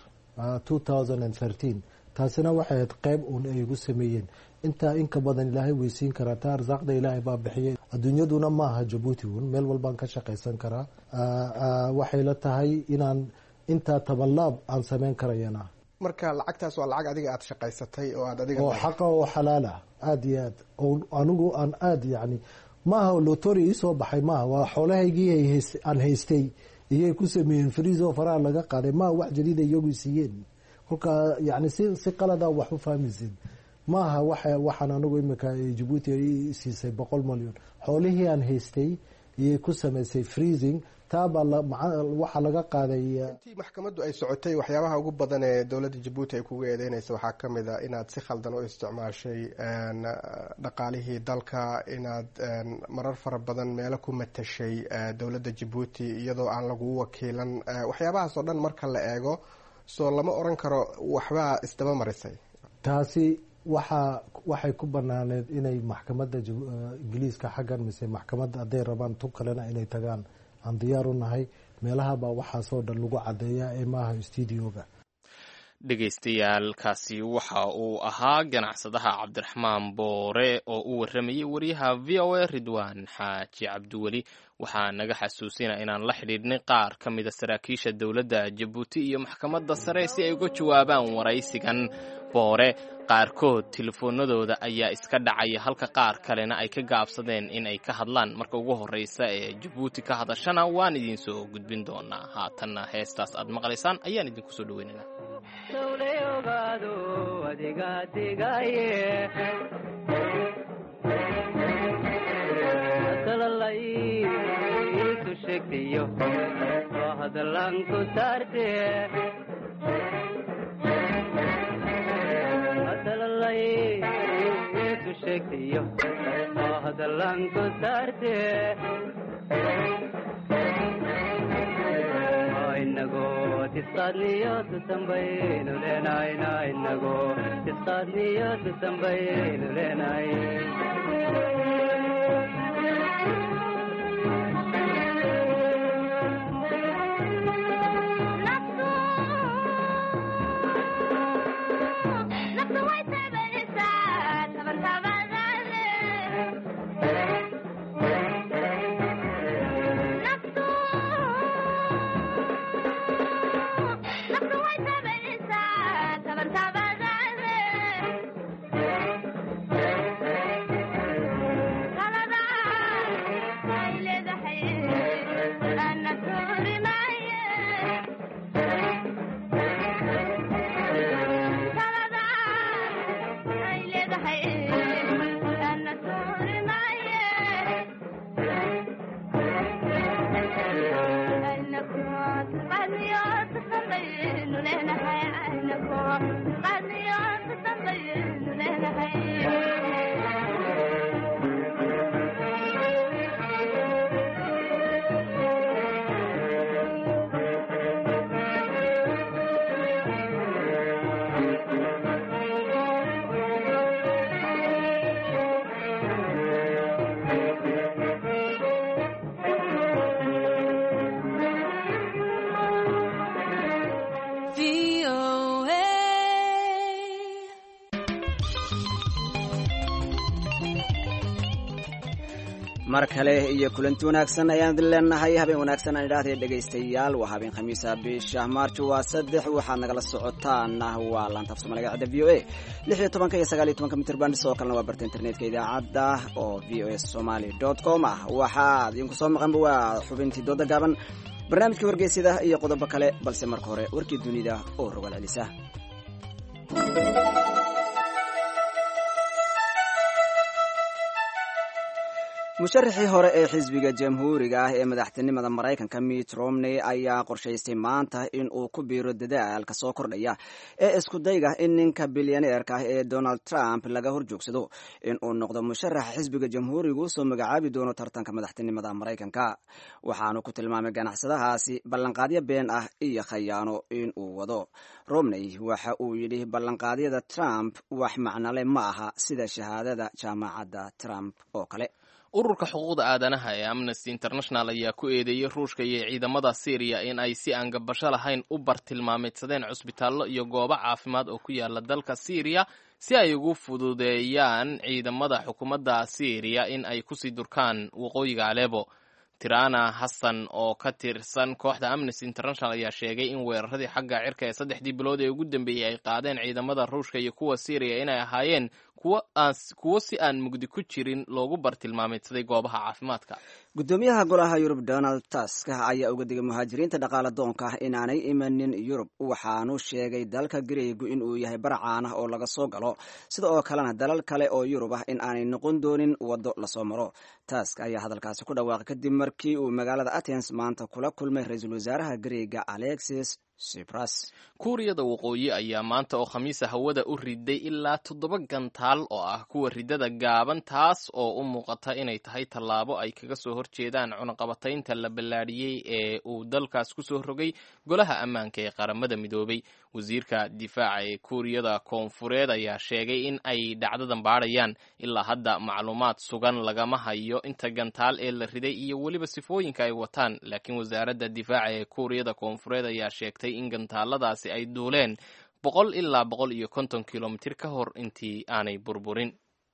2013. taasina waxay ahayd qayb uun ay igu sameeyeen. intaa inka badan ilaahay weysiin karaa. taa arsaaqda ilaahay baa bixiyay. adduunyaduna maaha jabuuti uun, meel walbaan ka shaqaysan karaa. waxay la tahay inaan intaa tabanlaab aan samayn karayana. marka lacagtaas waa lacag adiga aada shaqaysatay oo aad adiga oo xaqa oo xalaala aada iyo aad oo anigu aan aada yani maaha lotori iisoo baxay maaha. waa xoolahaygii aan haystay iyay ku sameeyeen friis oo faraha laga qaaday. maaha wax jadiida iyagu siiyeen. kolka yani si qalada wax u fahmaysin maaha. waxaan anigu imika jabuuti ay siisay 100 milyan. xoolihii aan haystay iyay ku samaysay freezing. taabaa waxaa laga qaaday. intii maxkamaddu ay socotay waxyaabaha ugu badan ee dowladda jabuuti ay kuga eedeynaysa waxaa ka mid a inaad si khaldan u isticmaashay dhaqaalihii dalka, inaad marar fara badan meelo ku matashay dowladda jabuuti iyadoo aan lagu wakiilan. waxyaabahaas oo dhan marka la eego soo lama oran karo waxbaa isdaba marisay? taasi waxay ku banaaneed inay maxkamadda ingiliiska xaggan mise maxkamadda hadday rabaan tu kalena inay tagaan. aan diyaar u nahay. meelahabaa waxaasoo dhan lagu cadeeyaa ee maaha studioga. dhegaystayaaalkaasi waxa uu ahaa ganacsadaha cabdiraxmaan boore oo u waramayay wariyaha v o a ridwaan xaaji cabdiweli. waxaa naga xasuusina inaan la xidhiidhnay qaar ka mida saraakiisha dowladda jabuuti iyo maxkamadda sare si ay uga jawaabaan waraysigan boore. qaarkood telefoonadooda ayaa iska dhacaya halka qaar kalena ay ka gaabsadeen in ay ka hadlaan. marka ugu horreysa ee jabuuti ka hadashana waan idiin soo gudbin doonaa. haatanna heestaas aad maqlaysaan ayaan idinku soo dhaweynaynaa. mar kale iyo kulanti wanaagsan ayaan idin leenahay. habeen wanaagsan aan idhaahday dhegaystayaal. waa habeen khamiisa bisha maarjo waa 3 waxaad nagala socotaan waa laanta af Soomaaliga cad VOA 16 iyo 19 mitir band soo kalena waa barta internetka idaacadda oo voasomali.com waxaad idinku soo maqanba waa xubintii dooda gaaban, barnaamijka wargeysida iyo qodobo kale, balse marka hore warkii dunida oo rogal celisa. musharaxii hore ee xisbiga jamhuuriga ah ee madaxtinimada Mareykanka Mitt Romney ayaa qorshaystay maanta in uu ku biiro dadaalka soo kordhaya ee isku dayga in ninka bilyaneerka ah ee Donald Trump laga horjoogsado in uu noqdo musharaxa xisbiga jamhuuriga soo magacaabi doono tartanka madaxtinimada Mareykanka. waxaanu ku tilmaamay ganacsadahaasi ballanqaadyo been ah iyo khayaano in uu wado. Romney waxa uu yidhi ballanqaadyada Trump wax macno leh ma aha sida shahaadada jaamacadda Trump oo kale. ururka xuquuqda aadanaha ee Amnesty International ayaa ku eedeeyay Ruushka iyo ciidamada Syria in ay si aan gabasho lahayn u bartilmaameedsadeen cusbitaallo iyo goobo caafimaad oo ku yaala dalka Syria si ay ugu fududeeyaan ciidamada xukuumadda Syria in ay ku sii durkaan waqooyiga Aleppo. Tirana Hassan oo ka tirsan kooxda Amnesty International ayaa sheegay in weeraradii xagga cirka ee 3 bilood ee ugu dambeeyay ay qaadeen ciidamada Ruushka iyo kuwa Syria inay ahaayeen kuwo si aan mugdi ku jirin loogu bartilmaameedsaday goobaha caafimaadka. gudoomiyaha golaha Yurub Donald Tusk ayaa uga digay muhaajiriinta dhaqaale doonka inaanay imanin Yurub, waxaanu sheegay dalka Greegu in uu yahay barcaan ah oo laga soo galo, sida oo kalena dalal kale oo Yurub ah in aanay noqon doonin wado la soo maro. Tusk ayaa hadalkaasi ku dhawaaqay kadib markii uu magaalada Athens maanta kula kulmay ra'iisul wasaaraha Greega Alexis Tsipras. kuuriyada waqooyi ayaa maanta oo khamiisa hawada u riday ilaa 7 gantaal oo ah kuwa ridada gaaban, taas oo u muuqata inay tahay tallaabo ay kaga soo horjeedaan cunaqabataynta la ballaadhiyey ee uu dalkaas ku soo rogay golaha ammaanka ee qaramada midoobay. wasiirka difaaca ee kuuriyada koonfureed ayaa sheegay in ay dhacdadan baadhayaan. ilaa hadda macluumaad sugan lagama hayo inta gantaal ee la riday iyo weliba sifooyinka ay wataan, laakiin wasaaradda difaaca ee kuuriyada koonfureed ayaa sheegtay in gantaaladaasi ay duuleen 100 ilaa 150 kilomitir ka hor intii aanay burburin.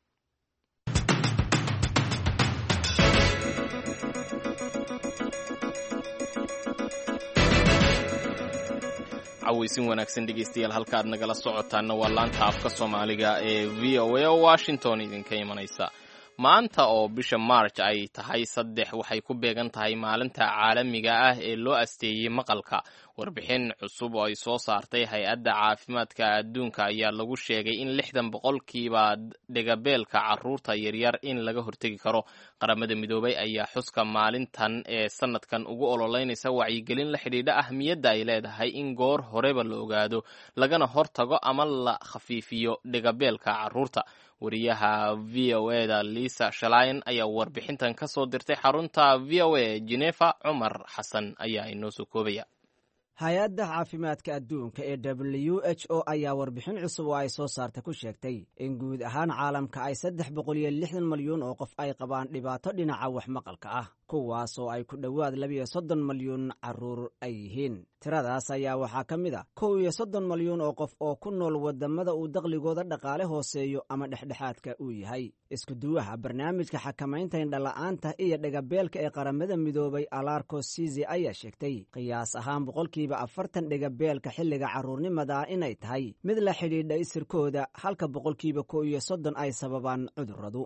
cawaysin wanaagsan dhegeystayaal, halka aad nagala socotaana waa laanta afka Soomaaliga ee VOA oo Washington idinka imanaysa. maanta oo bisha March ay tahay 3 waxay ku beegan tahay maalinta caalamiga ah ee loo asteeyay maqalka. warbixin cusub oo ay soo saartay hay-adda caafimaadka adduunka ayaa lagu sheegay in 60% dhegabeelka carruurta yaryar in laga hortegi karo. qaramada midoobay ayaa xuska maalintan ee sanadkan ugu ololeynaysa wacyigelin la xidhiidha ahmiyadda ay leedahay in goor horeba la ogaado lagana hortago ama la khafiifiyo dhegabeelka carruurta. wariyaha VOA-da Lisa Schlein ayaa warbixintan ka soo dirtay xarunta VOA Geneva. Cumar Xasan ayaa inoo soo koobaya. hay-adda caafimaadka adduunka ee WHO ayaa warbixin cusub oo ay soo saartay ku sheegtay in guud ahaan caalamka ay 360 malyan oo qof ay qabaan dhibaato dhinaca wax maqalka ah, kuwaas oo ay ku dhowaad 32 malyan carruur ay yihiin. tiradaas ayaa waxaa ka mid ah 31 malyan oo qof oo ku nool wadamada uu dakhligooda dhaqaale hooseeyo ama dhexdhexaadka uu yahay. isku duwaha barnaamijka xakamaynta indhala'aanta iyo dhegabeelka ee qaramada midoobay Alarko Sizi ayaa sheegtay qiyaas ahaan 40% dhegabeelka xilliga carruurnimada inay tahay mid la xidhiidha isirkooda, halka 30% ay sababaan cudurradu.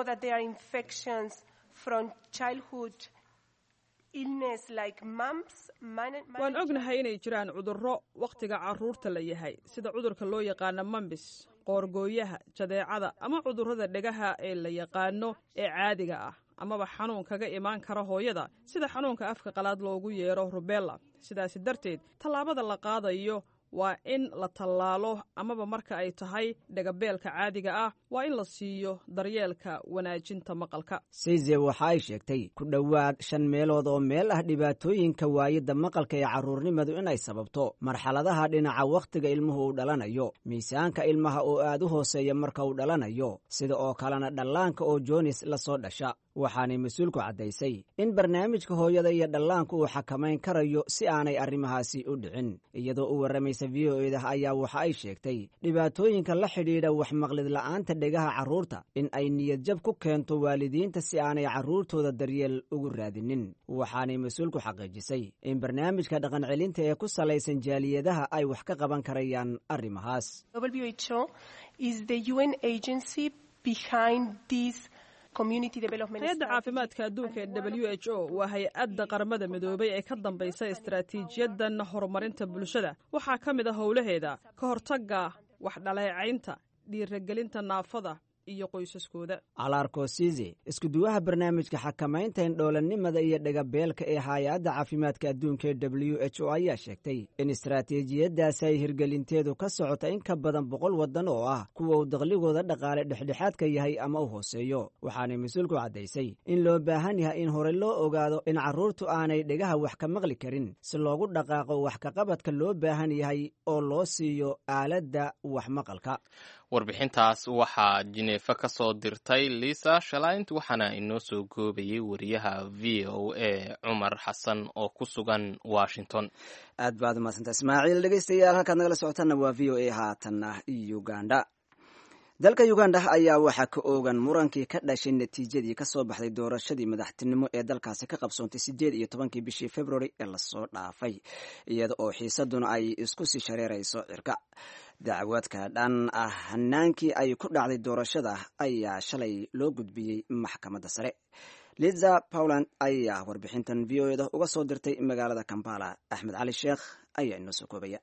waan ognahay inay jiraan cudurro wakhtiga carruurta la yahay, sida cudurka loo yaqaano mambis, qoorgooyaha, jadeecada ama cudurrada dhegaha ee la yaqaano ee caadiga ah, amaba xanuun kaga imaan kara hooyada sida xanuunka afka qalaad loogu yeero rubella. sidaasi darteed tallaabada la qaadayo waa in la tallaalo, amaba marka ay tahay dhegabeelka caadiga ah waa in la siiyo daryeelka wanaajinta maqalka. Size waxa ay sheegtay ku dhowaad 5 meelood oo meel ah dhibaatooyinka waayida maqalka ee carruurnimadu inay sababto marxaladaha dhinaca wakhtiga ilmuhu uu dhalanayo, miisaanka ilmaha oo aad u hooseeya marka uu dhalanayo, sida oo kalena dhallaanka oo Jones la soo dhasha. waxaanay mas-uulku caddaysay in barnaamijka hooyada iyo dhallaanku uu xakamayn karayo si aanay arrimahaasi u dhicin. iyadoo u warramaysa warantay v o eda ayaa waxa ay sheegtay dhibaatooyinka la xidhiidha waxmaqlid la'aanta dhegaha carruurta in ay niyadjab ku keento waalidiinta si aanay carruurtooda daryeel ugu raadinin waxaanay mas-uulku xaqiijisay in barnaamijka dhaqancelinta ee ku salaysan jaaliyadaha ay wax ka qaban karayaan arrimahaas. hay-adda caafimaadka adduunka ee WHO waa hay-adda qaramada midoobay ee ka dambaysa istaraatiijiyadan horumarinta bulshada. waxaa ka mid a howlaheeda ka hortagga wax dhaleecaynta, dhiiragelinta naafada iyo qoysaskooda. Alarko Size, iskuduwaha barnaamijka xakamaynta indhoolanimada iyo dhagabeelka ee hay-adda caafimaadka adduunka ee WHO ayaa sheegtay in istaraatiijiyadaasi ay hirgelinteedu ka socota in ka badan 100 waddan oo ah kuwa uu dakhligooda dhaqaale dhexdhexaadka yahay ama u hooseeyo. waxaanay mas-uulku caddaysay in loo baahan yahay in hore loo ogaado in carruurtu aanay dhegaha wax ka maqli karin si loogu dhaqaaqo wax ka qabadka loo baahan yahay oo loo siiyo aaladda wax maqalka. warbixintaas waxaa Jineefa ka soo dirtay Lisa Shalaint waxaana inoo soo goobayay wariyaha VOA Cumar Xasan oo ku sugan Washington. aad baad mahadsantahay Ismaaciil. dhegeystayaal halkaad nagala socotaana waa VOA haatanna Uganda. dalka Uganda ayaa waxaa ka oogan murankii ka dhashay natiijadii ka soo baxday doorashadii madaxtinimo ee dalkaasi ka qabsoontay 18 bishii February ee la soo dhaafay iyada oo xiisaduna ay isku sii shareerayso cirka. dacwadka dhan ah hanaankii ay ku dhacday doorashada ayaa shalay loo gudbiyey maxkamadda sare. Liza Pauland ayaa warbixintan VOA-da uga soo dirtay magaalada Kampala. Axmed Cali Sheekh ayaa inoo soo koobaya.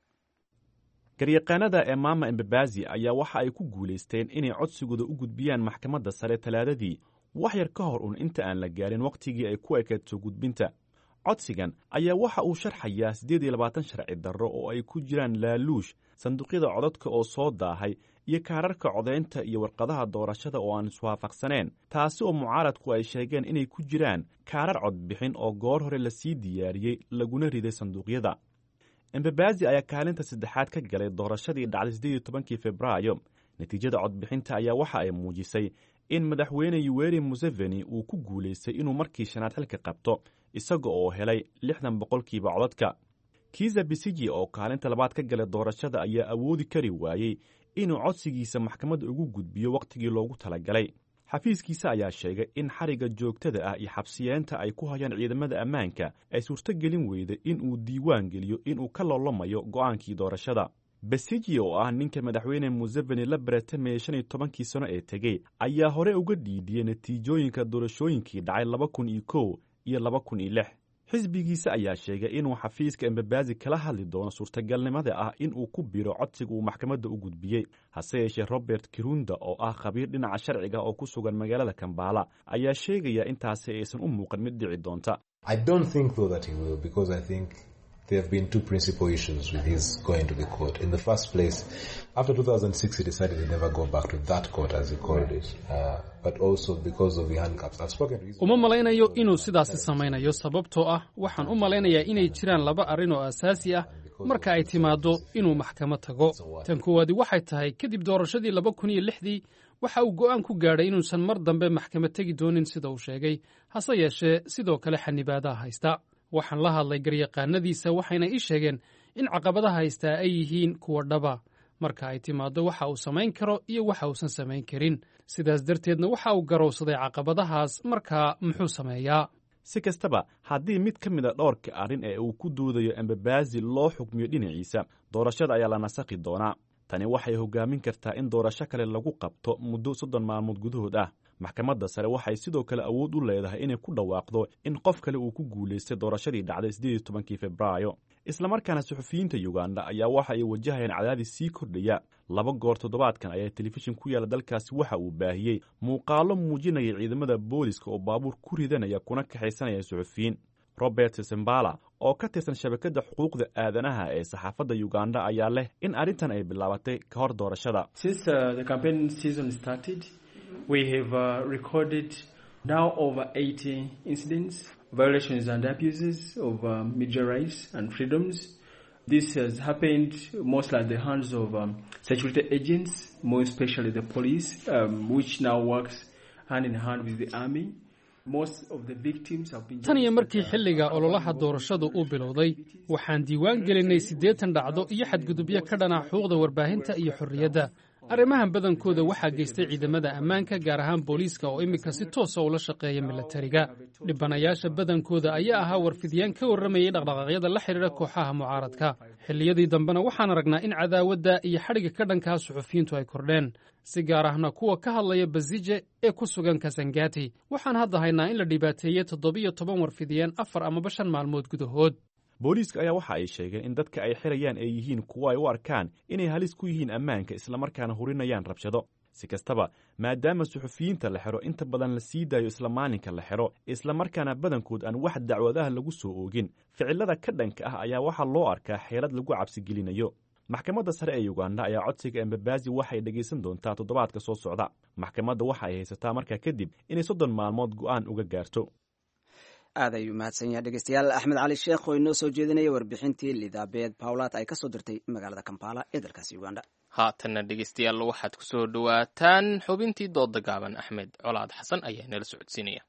garyaqaanada ee Mama Mbabazi ayaa waxa ay ku guulaysteen inay codsigooda u gudbiyaan maxkamadda sare Talaadadii wax yar ka hor inta aan la gaarin waqtigii ay ku ekeed soo gudbinta. codsigan ayaa waxa uu sharxayaa 28 sharci darro oo ay ku jiraan laaluush, sanduuqyada codadka oo soo daahay iyo kaararka codaynta iyo warqadaha doorashada oo aan iswaafaqsaneen, taasi oo mucaaradku ay sheegeen inay ku jiraan kaarar codbixin oo goor hore la sii diyaariyey laguna riday sanduuqyada. Mbabazi ayaa kaalinta saddexaad ka galay doorashadii dhacday 18 Febraayo. natiijada codbixinta ayaa waxa ay muujisay in madaxweyne Yoweri Museveni uu ku guulaystay inuu markii shanaad xilka qabto isaga oo helay 60% codadka. Kiza Besigye oo kaalinta labaad ka galay doorashada ayaa awoodi kari waayey inuu codsigiisa maxkamadda ugu gudbiyo waqtigii loogu talagalay. xafiiskiisa ayaa sheegay in xariga joogtada ah iyo xabsiyeenta ay ku hayaan ciidamada ammaanka ay suurtogelin weyday inuu diiwaan geliyo inuu ka loolamayo go'aankii doorashada. Besigye oo ah ninka madaxweyne Museveni la baratamay 15 sano ee tegey ayaa hore uga dhiidiyey natiijooyinka doorashooyinkii dhacay 2001 iyo 2006. xisbigiisa ayaa sheegay inuu xafiiska Mbabazi kala hadli doono suurtagalnimada ah inuu ku biro codsiga uu maxkamadda u gudbiyey. hase yeeshee Robert Kirunda oo ah khabiir dhinaca sharciga oo ku sugan magaalada Kampala ayaa sheegaya intaasi aysan u muuqan mid dhici doonta. I don't think though that he will, because I think there have been two principal issues with his going to the court. In the first place, after 2006, he decided to never go back to that court, as he called it, but also because of the handcuffs. I've spoken to his... uma malaynayo inuu sidaasi samaynayo sababtoo ah waxaan u malaynayaa inay jiraan laba arrin oo asaasi ah marka ay timaado inuu maxkamad tago. tan koowaadi waxay tahay kadib doorashadii 2006 waxa uu go'aan ku gaadhay inuusan mar dambe maxkamad tegi doonin sida uu sheegay, hase yeeshee sidoo kale xanibaadaha haysta. waxaan la hadlay garyaqaanadiisa waxayna ii sheegeen in caqabadaha haystaa ay yihiin kuwa dhaba marka ay timaado waxa uu samayn karo iyo waxa uusan samayn karin. sidaas darteedna waxa uu garowsaday caqabadahaas. markaa muxuu sameeyaa? si kastaba haddii mid ka mid a dhowrka arrin ee uu ku doodayo Mbabazi loo xukmiyo dhinaciisa, doorashada ayaa la nasakhi doonaa. tani waxay hogaamin kartaa in doorasho kale lagu qabto muddo 30 maalmood gudahood ah. maxkamadda sare waxay sidoo kale awood u leedahay inay ku dhawaaqdo in qof kale uu ku guulaystay doorashadii dhacday 18 Febraayo. isla markaana suxufiyiinta Uganda ayaa waxa ay wajahayaan cadaadis sii kordhaya. 2 goor toddobaadkan ayaa telefishin ku yaala dalkaasi waxa uu baahiyey muuqaalo muujinaya ciidamada booliska oo baabuur ku ridanaya kuna kaxaysanaya suxufiyiin. Robert Sembala oo ka tirsan shabakadda xuquuqda aadanaha ee saxaafadda Uganda ayaa leh in arrintan ay bilaabatay ka hor doorashada. Since the campaign season started, we have recorded now over 80 incidents, violations and abuses of media rights and freedoms. This has happened mostly at the hands of security agents, more especially the police, which now works hand in hand with the army. tan iyo markii xilliga ololaha doorashadu uu bilowday waxaan diiwaan gelinay 80 dhacdo iyo xadgudubyo ka dhana xuquuqda warbaahinta iyo xorriyadda. arrimahan badankooda waxaa geystay ciidamada ammaanka gaar ahaan booliiska oo iminka si toosa ula shaqeeya milatariga. dhibanayaasha badankooda ayaa ahaa warfidiyaan ka warramayay dhaqdhaqaaqyada la xidhiidha kooxaha mucaaradka. xilliyadii dambena waxaan aragnaa in cadaawadda iyo xadhigga ka dhankaa suxufiyiintu ay kordheen, si gaar ahna kuwa ka hadlaya Basije ee ku sugan Kasangati. waxaan hadda haynaa in la dhibaateeyey 17 warfidiyaan 4 ama 5 maalmood gudahood. booliiska ayaa waxa ay sheegeen in dadka ay xirayaan ay yihiin kuwo ay u arkaan inay halis ku yihiin ammaanka islamarkaana hurinayaan rabshado. si kastaba maadaama suxufiyiinta la xiro inta badan la sii daayo isla maalinka la xiro islamarkaana badankood aan wax dacwadaha lagu soo oogin, ficilada ka dhanka ah ayaa waxaa loo arkaa xeelad lagu cabsigelinayo. maxkamadda sare ee Uganda ayaa codsiga Embabasi waxay dhageysan doontaa toddobaadka soo socda. maxkamadda waxa ay haysataa markaa kadib inay 30 maalmood go'aan uga gaarto. aad ayuu mahadsan yahay dhegeystayaal. axmed cali sheekh oo inoo soo jeedinaya warbixintii Lidabeed Paulat ay ka soo dirtay magaalada Kampala ee dalkaasi Uganda. haatanna dhegeystayaal waxaad ku soo dhawaataan xubintii dooda gaaban. Axmed Colaad Xasan ayaa nala socodsiinaya.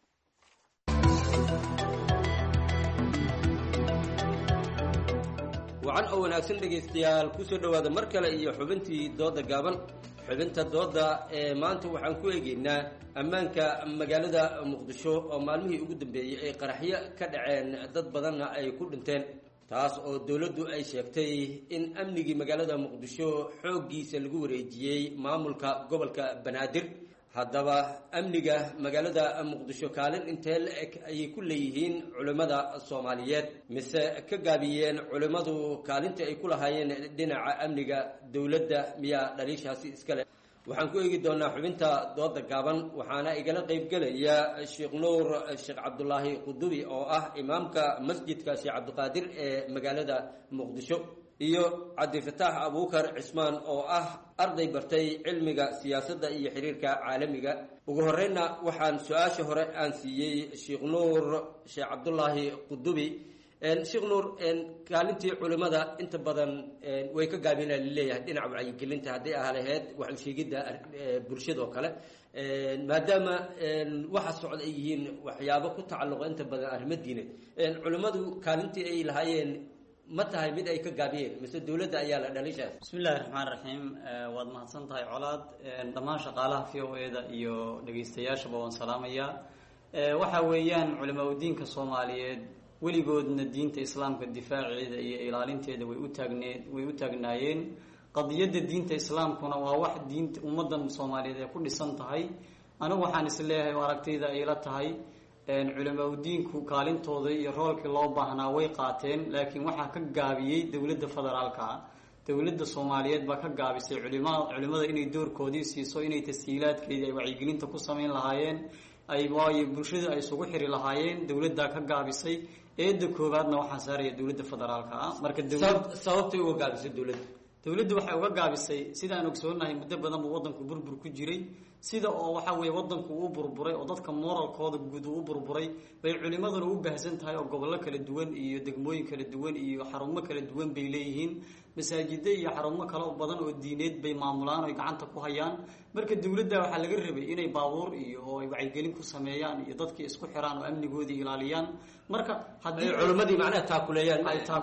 wacan oo wanaagsan dhegaystayaal ku soo dhowaada mar kale iyo xubintii dooda gaaban. xubinta dooda ee maanta waxaan ku eegaynaa ammaanka magaalada Muqdisho oo maalmihii ugu dambeeyey ay qaraxyo ka dhaceen, dad badanna ay ku dhinteen, taas oo dawladdu ay sheegtay in amnigii magaalada Muqdisho xooggiisa lagu wareejiyey maamulka gobolka Banaadir. haddaba amniga magaalada Muqdisho kaalin intee la eg ayay ku leeyihiin culimada Soomaaliyeed, mise ka gaabiyeen culimadu kaalinta ay ku lahaayeen dhinaca amniga dawladda miyaa dhaliishaasi iska leh? waxaan ku eegi doonaa xubinta dooda gaaban, waxaana igala qaybgelaya Sheekh Nuur Sheekh Cabdulaahi Qudubi oo ah imaamka masjidka Sheekh Cabdiqaadir ee magaalada Muqdisho, iyo Cabdifataax Abuukar Cismaan oo ah arday bartay cilmiga siyaasadda iyo xiriirka caalamiga. ugu horreynna waxaan su-aasha hore aan siiyey Sheekh Nuur Sheekh Cabdulaahi Qudubi. Sheekh Nuur, kaalintii culimada inta badan way ka gaabinaa laleeyahay dhinaca wacyigelinta hadday aha lahayd wax u sheegidda bulshada oo kale, maadaama waxa socda ay yihiin waxyaabo ku tacalluqa inta badan arrimo diineed. culimadu kaalintii ay lahaayeen ma tahay mid ay ka gaabiyeen mise dawladda ayaa la dhalishaas? bismillahi raxmaan raxiim. waad mahadsan tahay Colaad. dhammaan shaqaalaha VOA-da iyo dhegaystayaashaba waan salaamayaa. waxa weeyaan culimaa diinka Soomaaliyeed weligoodna diinta islaamka difaaceeda iyo ilaalinteeda way u taagnaayeen. qadiyadda diinta islaamkuna waa wax diinta ummadan Soomaaliyeed ay ku dhisan tahay. anigu waxaan isleeyahay aragtayda ay la tahay culimaa diinku kaalintooda iyo roolkii loo baahnaa way qaateen, laakiin waxaa ka gaabiyey dawladda federaalka ah. dawladda Soomaaliyeed baa ka gaabisay culimada inay doorkoodii siiso, inay tashiilaadkeedii ay wacyigelinta ku samayn lahaayeen, waayo bulshada ay isugu xiri lahaayeen. dawladdaa ka gaabisay. eedda koowaadna waxaa saaraya dawladda federaalka ah. marka sababtay uga gaabisay dawladda waxay uga gaabisay sidaan ogsoonahay muddo badan buu wadanku burbur ku jiray, sida oo waxa weeye wadanku uu burburay oo dadka moralkooda guud uu burburay bay culimaduna u baahsan tahay oo gobollo kala duwan iyo degmooyin kala duwan iyo xarumo kala duwan bay leeyihiin. masaajidda iyo xarumo kale oo badan oo diineed bay maamulaan oo gacanta ku hayaan. marka dawladda waxaa laga rabay inay baabuur iyo oo ay wacyigelin ku sameeyaan iyo dadkii isku xiraan oo amnigoodii ilaaliyaan. marka haddii culimadii macnaha taakuleeyaan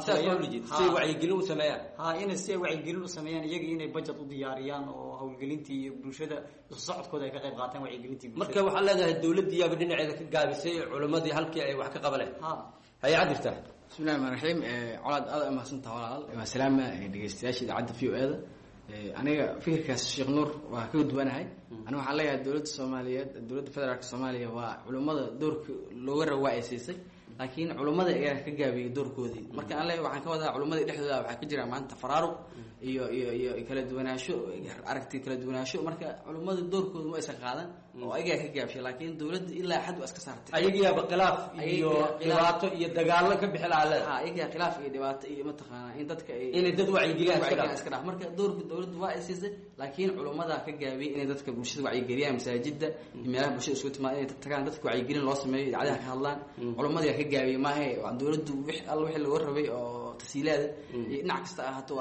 si wacyigelin u sameeyaan inay si wacyigelin u sameeyaan, iyaga inay budget u diyaariyaan oo hawlgelintii iyo bulshada isu socodkooda ay ka qayb qaataan wacyigelintii bulshada. marka waxaa leedahay dawladdiiyaaba dhinaceeda ka gaabisay culimadii halkii ay wax ka qabaneen. hay-ad jirta. bismillahi rahmaan raxiim. Colaad aad mahadsantaha walaal. waa salaama dhegeystayaasha idaacadda VOA-da. aniga fikirkaas Sheekh Nuur waa ka duwanahay. aniga waxaan leeyahay dawladda Soomaaliyeed, dawladda federaalka Soomaaliya waa culimada doorka looga rabaa ay siisay, laakiin culimada ayaa ka gaabiyay doorkoodii. marka aan leeyahay waxaan ka wadaa culimada dhexdooda waxaa ka jira maanta faraaruq iyo kala duwanaansho, aragti kala duwanaansho. marka culimada doorkooda ma aysan qaadan oo ayagaa ka gaabshay, laakiin dawladda ilaa xad waa iska saartay. ayagiyaaba khilaaf iyo dhibaato iyo dagaallo ka bixi lahaa leedahay. ayagaa khilaaf iyo dhibaato iyo mataqaanaa in dadka inay dad wacyigeliyaan iska dhaaf. marka doorka dawladda waa ay siisay, laakiin culimadaa ka gaabiyay inay dadka bulshada wacyigeliyaan, masaajidda iyo meelaha bulshada isugu timaada inay tagaan, dadka wacyigelin loo sameeyo, idaacadaha ka hadlaan. culimadaa ka gaabiyay maahe dawladdu wixii looga rabay oo tasiilaada dhinac kasta ahaato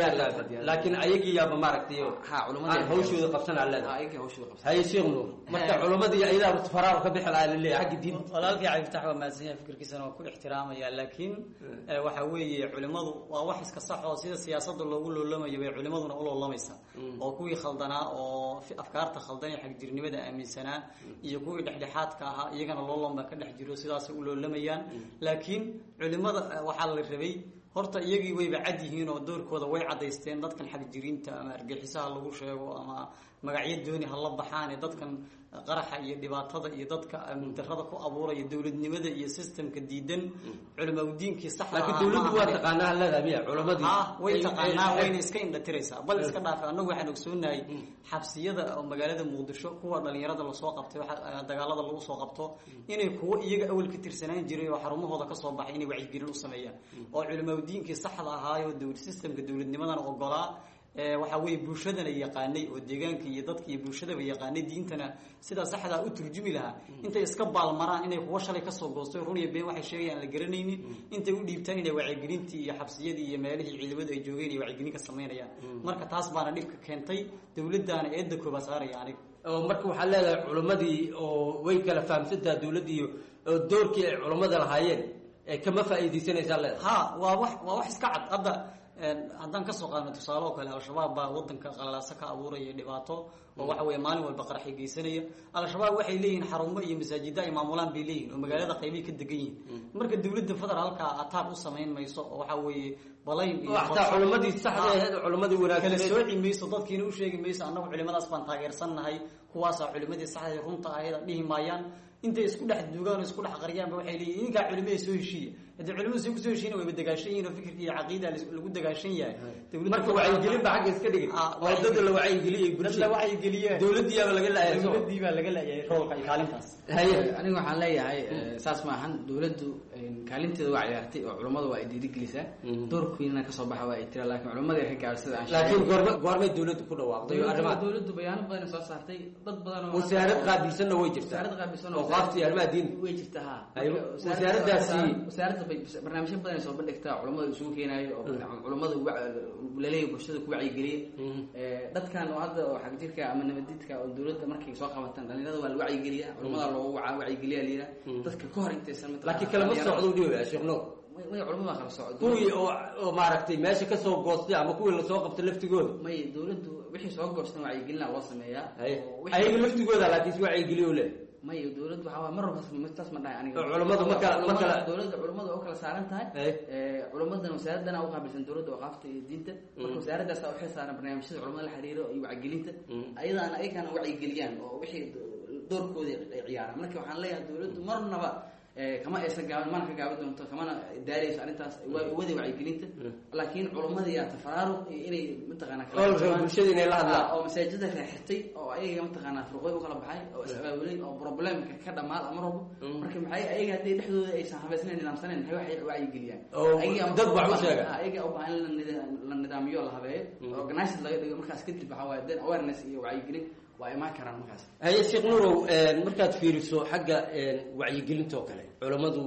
laakiin ayagii yaaba maaragtay aan hawshooda qabsanaa leedahay haye sheekh nuur marka culamadii ayadaa faraar ka bixi lahaa laleeyahay xagga diin walaalkii cabdifatax waa mahadsan yahay fikirkiisana waa ku ixtiraamaya laakiin waxa weeye culimadu waa wax iska sax oo sida siyaasadda loogu loolamayo bay culimaduna u loolamaysaa oo kuwii khaldanaa oo afkaarta khaldan ee xagjirnimada aaminsanaa iyo kuwii dhexdhexaadka ahaa iyagana loolamba ka dhex jiro sidaasay u loolamayaan laakiin culimada waxaa la rabay horta iyagii wayba cad yihiin oo doorkooda way cadaysteen dadkan xagjiriinta ama argaxisaha lagu sheego ama magacyo dooni ha la baxaane dadkan qaraxa iyo dhibaatada iyo dadka darrada ku abuuraya dowladnimada iyo systemka diidan culimadiinkii saxda laakiin dowladdu waa taqaanaa leedahay miya culimadii way taqaanaa wayna iska indhatiraysaa bal iska dhaafay annagu waxaan ogsoonahay xabsiyada oo magaalada muqdisho kuwa dhalinyarada lasoo qabtay dagaalada lagu soo qabto inay kuwo iyaga awal ka tirsanaan jiray oo xarumahooda ka soo baxay inay wacyigelin u sameeyaan oo culimadiinkii saxda ahaayo systemka dowladnimadana ogolaa waxa weeye bulshadana yaqaanay oo deegaanka iyo dadka iyo bulshadaba yaqaanay diintana sidaa saxdaa u turjumi lahaa intay iska baalmaraan inay kuwa shalay kasoo goostay run iyo been waxay sheegayaan la garanaynin intay u dhiibtaan inay wacyigelintii iyo xabsiyadii iyo meelihii ciidamadu ay joogeen iyo wacyigelin ka samaynayaan marka taas baana dhibka keentay dowladdaana eedda kooba saaraya aniga marka waxaa leedahay culimadii oo way kala fahamsantaha dowladdii oo doorkii ay culimada lahaayeen kama faa'iidaysanaysaa leedahay ha waa wax iska cad hadda haddaan kasoo qaadno tusaale oo kale al-shabaab baa wadanka qalalaasa ka abuuraya dhibaato oo waxa weye maalin walba qaraxi geysanaya al-shabaab waxay leeyihiin xarumo iyo masaajida ay maamulaan bay leeyihin oo magaalada qaybay ka degan yihiin marka dowladda federaalka ataaq u samayn mayso oo waxa weeye balayn iyo xataa culimadii saxda culimadii wanaagsan kala sooci mayso dadkiina u sheegi mayso annagu culimadaas baan taageersannahay kuwaasaa culimadii saxda runta ahayd dhihi maayaan intay isku dhex duugaan oo isku dhex qaryaanba waxay leeyihin idinkaa culimada soo heshiiya haddii culimadu soo kusoo heshiina wayba dagaashan yihin oo fikirka iyo caqiida lagu dagaashan yahay marka wacyigelin baa xagga iska dhigay dada la wacyigeliye la wacyigeliye dowladiiba laga laayay dowladii baa laga laayay roolka iyo kaalintaas aniga waxaan leeyahay saas ma ahan dowladdu kaalinteeda waa ciyaartay oo culimadu waa ay dhiirigelisaa doorkiina kasoo baxa waa ay tira laakiin culimada ka gaarsiida aan laakiin goormay dowladdu ku dhawaaqday arrimaha dowladdu bayaano badan soo saartay dad badan oo wasaarad qaabilsanna way jirtaa wasaarad qaabilsan oo qaabti arrimaha diin way jirtaa wasaaraddaasi wasaaradda barnaamijyo badan soo bandhigtaa culimada isugu keenayo oo culimada laleeyahay bulshada ku wacyigeliya dadkan oo hadda oo xagjirka ama nabadidka oo dowladda markay soo qabataan dhalinyarada waa la wacyigeliya culimada loogu wacyigeliya liira dadka ka hor intaysan laakiin kalama socdo dhiwaya sheekh nuur may culimada kala socdo kuwii oo maaragtay meesha ka soo goostay ama kuwii lasoo qabtay laftigooda may dowladdu wixii soo goostay wacyigelina loo sameeyaa ayaga laftigooda laakiin si wacyigeliyo le may dowladdu waxa waa mar walba taas ma dhahay aniga culimadu ma kala dowladda culimadu oo kala saaran tahay culimadan wasaaradana u qaabilsan dowladda waqaafta iyo diinta marka wasaaraddaas waxay saaran barnaamijyada culimada la xiriiro iyo wacyigelinta ayagana wacyigeliyaan oo wixii doorkooda ay ciyaaraan marka waxaan leeyahay dowladdu marnaba kama aysan gaaban mana ka gaaban doonto kamana daarayso arrintaas wadi wacyigelinta laakiin culimadii yaa tafaraaruq inay mataqaanaa bulshada inay la hadlaan oo masaajida reexirtay oo ayaga mataqaanaa furqooy u kala baxay oo is-abaabulay oo problemka ka dhamaad ama rabo marka maxay ayaga haddii dhexdooda aysan habeysnayn nidaamsanayn maxay waxay wacyigeliyaan dad wax u sheega ayaga u baahan la nidaamiyo la habeeyo organized laga dhigo markaas kadib waxaa waaye then awareness iyo wacyigelin waa imaan karaan markaas haye sheekh nuurow markaad fiiriso xagga wacyigelinta oo kale culimmadu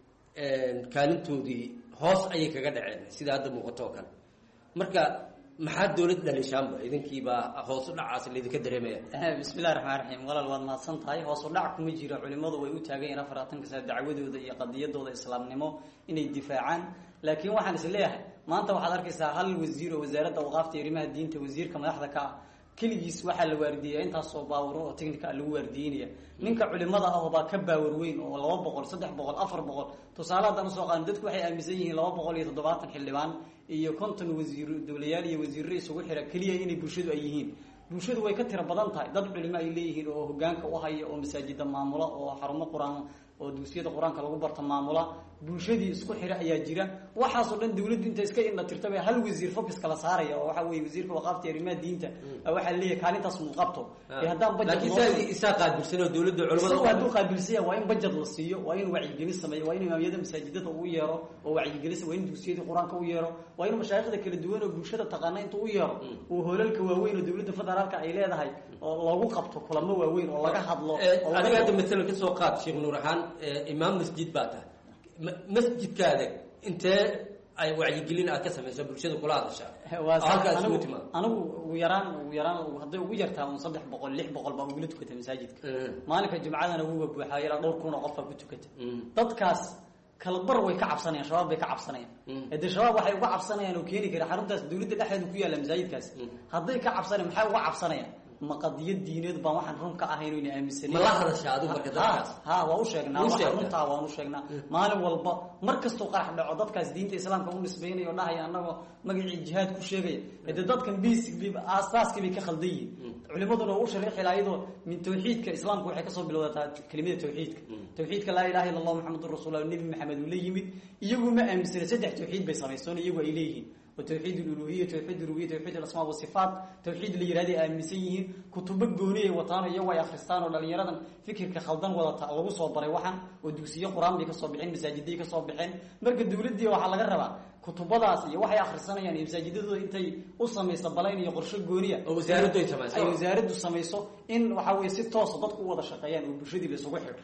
kaalintoodii hoos ayay kaga dhaceen sida hadda muuqato oo kale marka maxaa dowlad dhalishaanba idinkiibaa hoos u dhacaas laydinka dareemaya bismillahi raxmaan raxiim walaal waad mahadsan tahay hoos u dhac kuma jiro culimmadu way u taagan yihiin 40 sano dacwadooda iyo qadiyadooda islaamnimo inay difaacaan laakiin waxaan is leeyahay maanta waxaad arkaysaa hal wasiir oo wasaaradda awqaafta iyo arrimaha diinta wasiirka madaxda ka ah keligiis waxaa la waardiyaa intaasoo baawaro oo technical lagu waardiinaya ninka culimada ah baa ka baawar weyn oo 200 300 400 tusaale haddaan usoo qaadno dadku waxay aaminsan yihiin 270 xildhibaan iyo 50 wasiir dowlayaal iyo wasiirro isugu xira keliya inay bulshadu ay yihiin bulshadu way ka tiro badan tahay dad culimo ay leeyihiin oo hogaanka u haya oo masaajida maamula oo xarumo quraan oo dugsiyada quraanka lagu barto maamula bulshadii isku xira ayaa jira waxaas oo dhan dawladdu inta iska indha tirtay hal wasiir focus kala saaraya oo waxa weeye wasiirka waqaafta arrimaha diinta waxa leeyahay kaalintaas uu qabto haddaan budget laakiin isaa qaabilsan oo dawladda culimada waa qaabilsan waa in budget la siiyo waa in wacyigelin sameeyo waa in imaamiyada masaajidada uu yeero oo wacyigelin waa in dugsiyada quraanka uu yeero waa in mashaayixda kala duwan oo bulshada taqaana inta uu yeero oo hoolalka waaweyn oo dawladda federaalka ay leedahay oo lagu qabto kulamo waaweyn oo laga hadlo adiga hadda mesela ka soo qaad Sheekh Nuur Ahaan imaam masjid baa tahay masjidkaada intee ay wacyigelin aad ka samayso bulshada kula hadasha anigu ugu yaraan hadday ugu yartaa un 300 600 baa ugula tukata masaajidka maalinka jumcadana wuuba buuxaa ilaa dhowr kun oo qof baa ku tukata dadkaas kala bar way ka cabsanayaan shabaab bay ka cabsanayaan hadii shabaab waxay uga cabsanayaan oo keeni kara xaruntaas dawladda dhexdeeda ku yaala masaajidkaas hadday ka cabsanayaan maxay uga cabsanayaan maqadiyad diineed baan waxaan run ka ahayn inay aaminsaneen ma la hadashaa adigu marka dadkaas waa u sheegnaa runtaa waan u sheegnaa maalin walba mar kastoo qarax dhaco dadkaas diinta islaamka u nisbeynayo dhahaya annagoo magacii jihaad ku sheegaya hadee dadkan basically aasaaskii bay ka khaldan yihiin culimaduna u shariixi lahaydoo min tawxiidka islaamka waxay kasoo bilowdataa kelimada tawxiidka laa ilaaha illa allah muxamadun rasuulullah nebi maxamed uu la yimid iyagu ma aaminsana 3 tawxiid bay samaysoon iyagu ay leeyihiin وتوحيد الألوهية توحيد الربوبية توحيد الأسماء والصفات توحيد اللي يرادي آمسيه كتب جونية وطن يوا يا خريستان ولا اللي يرادن فكر كخلدان ولا تعوض صوبري وحن ودوسية قرآن بيك صوبحين مساجدي كصوبحين مرق الدولة دي وحلا جربا كتب ضاس يوحي آخر سنة يعني مساجده أنتي أصلا يستبلين يقرش جونية وزارته يتماسك أي وزارته السميسو إن وحوي 6 صدق قوة شقيان وبشدي اللي سوحر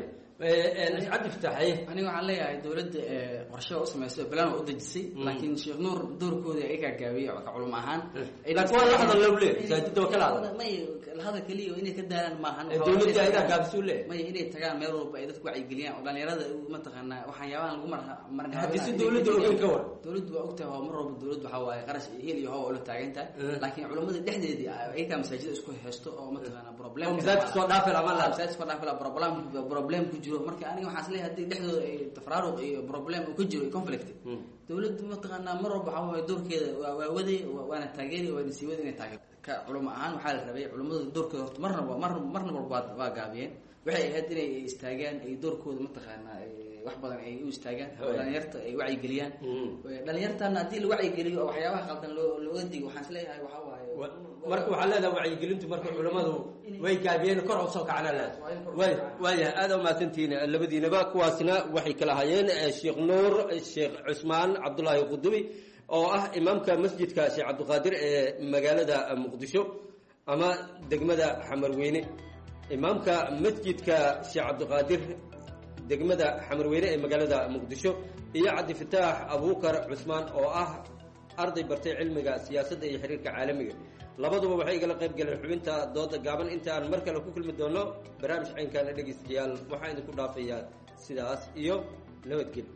عاد افتحي أنا وعلى لي دولة قرشة أصلا يسوي بلان ودجسي لكن شيخ نور دور كودي إيكا جاوية وكعلوم أهان لكن هذا اللولي زادته وكلا هذا كليه وإني كده ما هن الدولة دي إذا كابسول ليه ما إني تجار ميرو بإذا تقع يجليان وقال يراد ما تغنى وحيوان الجمر هذه الدولة دول كور دولة وقتها هو مرة بالدولة وحواي قرش هي اللي هو ولا تاجنته لكن علومات الدحدة دي إيكا مساجد إسكو هستو أو ما تغنى بروبلم مساجد صار دافع العمل مساجد صار دافع بروبلم كجرو مركي أنا وحاسلي هدي دحدة تفرارق بروبلم وكجرو كونفليكت دولة ما تغنى مرة بحواي دور كده ودي وأنا تاجري وأنا سويدي نتاجر كعلماء عن وحال الربيع علماء دور كده مرة واقعين waxay ahayd inay istaagaan ay doorkooda ma taqaana wax badan ay u istaagaan dhalinyarta ay wacyi geliyaan dhalinyartana hadii la wacyi geliyo waxyaabaha qaldan looga digo waxaan isleeyahay waxa waaye marka waxa leedahay wacyi gelintu marka culimadu way gaabiyeen kor u soo kacana la way aad ma tantiin labadiinaba kuwaasina waxay kala hayeen Sheikh Nuur Sheikh Usmaan Cabdullaahi Qudubi oo ah imaamka masjidka Sheikh Cabdiqaadir ee magaalada Muqdisho ama degmada Xamarweyne imaamka masjidka Sheikh Cabdiqaadir degmada Xamarweyne ee magaalada Muqdisho iyo Cabdi Fataax Abuukar Usmaan oo ah arday bartay cilmiga siyaasadda iyo xiriirka caalamiga labaduba waxay igala qayb galeen xubinta dooda gaaban inta aan mar kale ku kulmi doono barnaamij caynkan dhageystayaal waxaan idinku dhaafayaa sidaas iyo nabadgelyo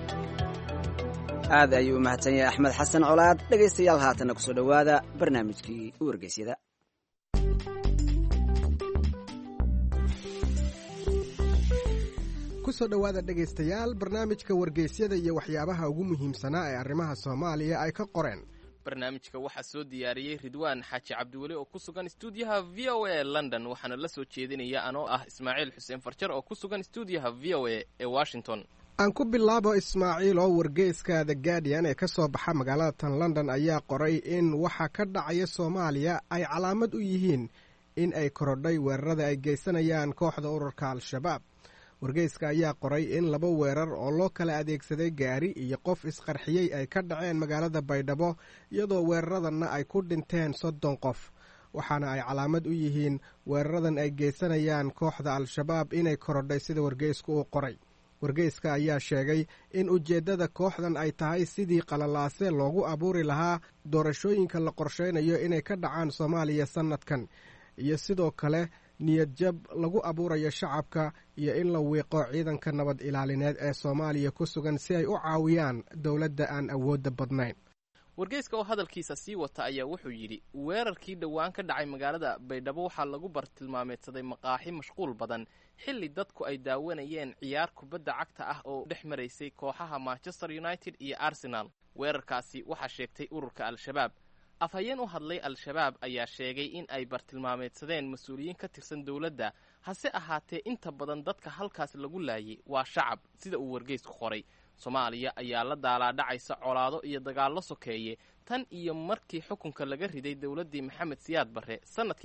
aad ayuu mahadsan yahay Axmed Xasan Colaad dhageystayaal haatana kusoo dhawaada barnaamijkii wargeysyada kusoo dhawaada dhegaystayaal barnaamijka wargeysyada iyo waxyaabaha ugu muhiimsanaa ee arrimaha Soomaaliya ay ka qoreen barnaamijka waxaa soo diyaariyey Ridwaan Xaaji Cabdiweli oo ku sugan stuudiyaha VOA London waxaana la soo jeedinaya anoo ah Ismaaciil Xuseen Farjar oo ku sugan stuudiyaha VOA ee Washington aan ku bilaabo Ismaaciil oo wargeyska The Guardian ee ka soo baxa magaalada tan London ayaa qoray in waxa ka dhacaya Soomaaliya ay calaamad u yihiin in ay korodhay weerarada ay geysanayaan kooxda ururka Al-Shabaab wargeyska ayaa qoray in 2 weerar oo loo kala adeegsaday gaari iyo qof isqarxiyey ay ka dhaceen magaalada Baydhabo iyadoo weeraradanna ay ku dhinteen 30 qof waxaana ay calaamad u yihiin weeraradan ay geysanayaan kooxda Al-Shabaab inay korodhay sida wargeysku uu qoray wargeyska ayaa sheegay in ujeeddada kooxdan ay tahay sidii qalalaase loogu abuuri lahaa doorashooyinka la qorsheynayo inay ka dhacaan Soomaaliya sanadkan iyo sidoo kale niyad jab lagu abuurayo shacabka iyo in la wiiqo ciidanka nabad ilaalineed ee Soomaaliya ku sugan si ay u caawiyaan dawladda aan awoodda badnayn wargeyska oo hadalkiisa sii wata ayaa wuxuu yidhi weerarkii dhowaan ka dhacay magaalada Baydhabo waxaa lagu bartilmaameedsaday maqaaxi mashquul badan xilli dadku ay daawanayeen ciyaar kubadda cagta ah oo dhex maraysay kooxaha Manchester United iyo Arsenal weerarkaasi waxaa sheegtay ururka Al-Shabaab afhayeen u hadlay Al-Shabaab ayaa sheegay in ay bartilmaameedsadeen mas'uuliyiin ka tirsan dawladda hase ahaatee inta badan dadka halkaas lagu laayay waa shacab sida uu wargeysku qoray Soomaaliya ayaa la daalaadhacaysa colaado iyo dagaallo sokeeye tan iyo markii xukunka laga riday dawladdii Maxamed Siyaad Barre sanadkii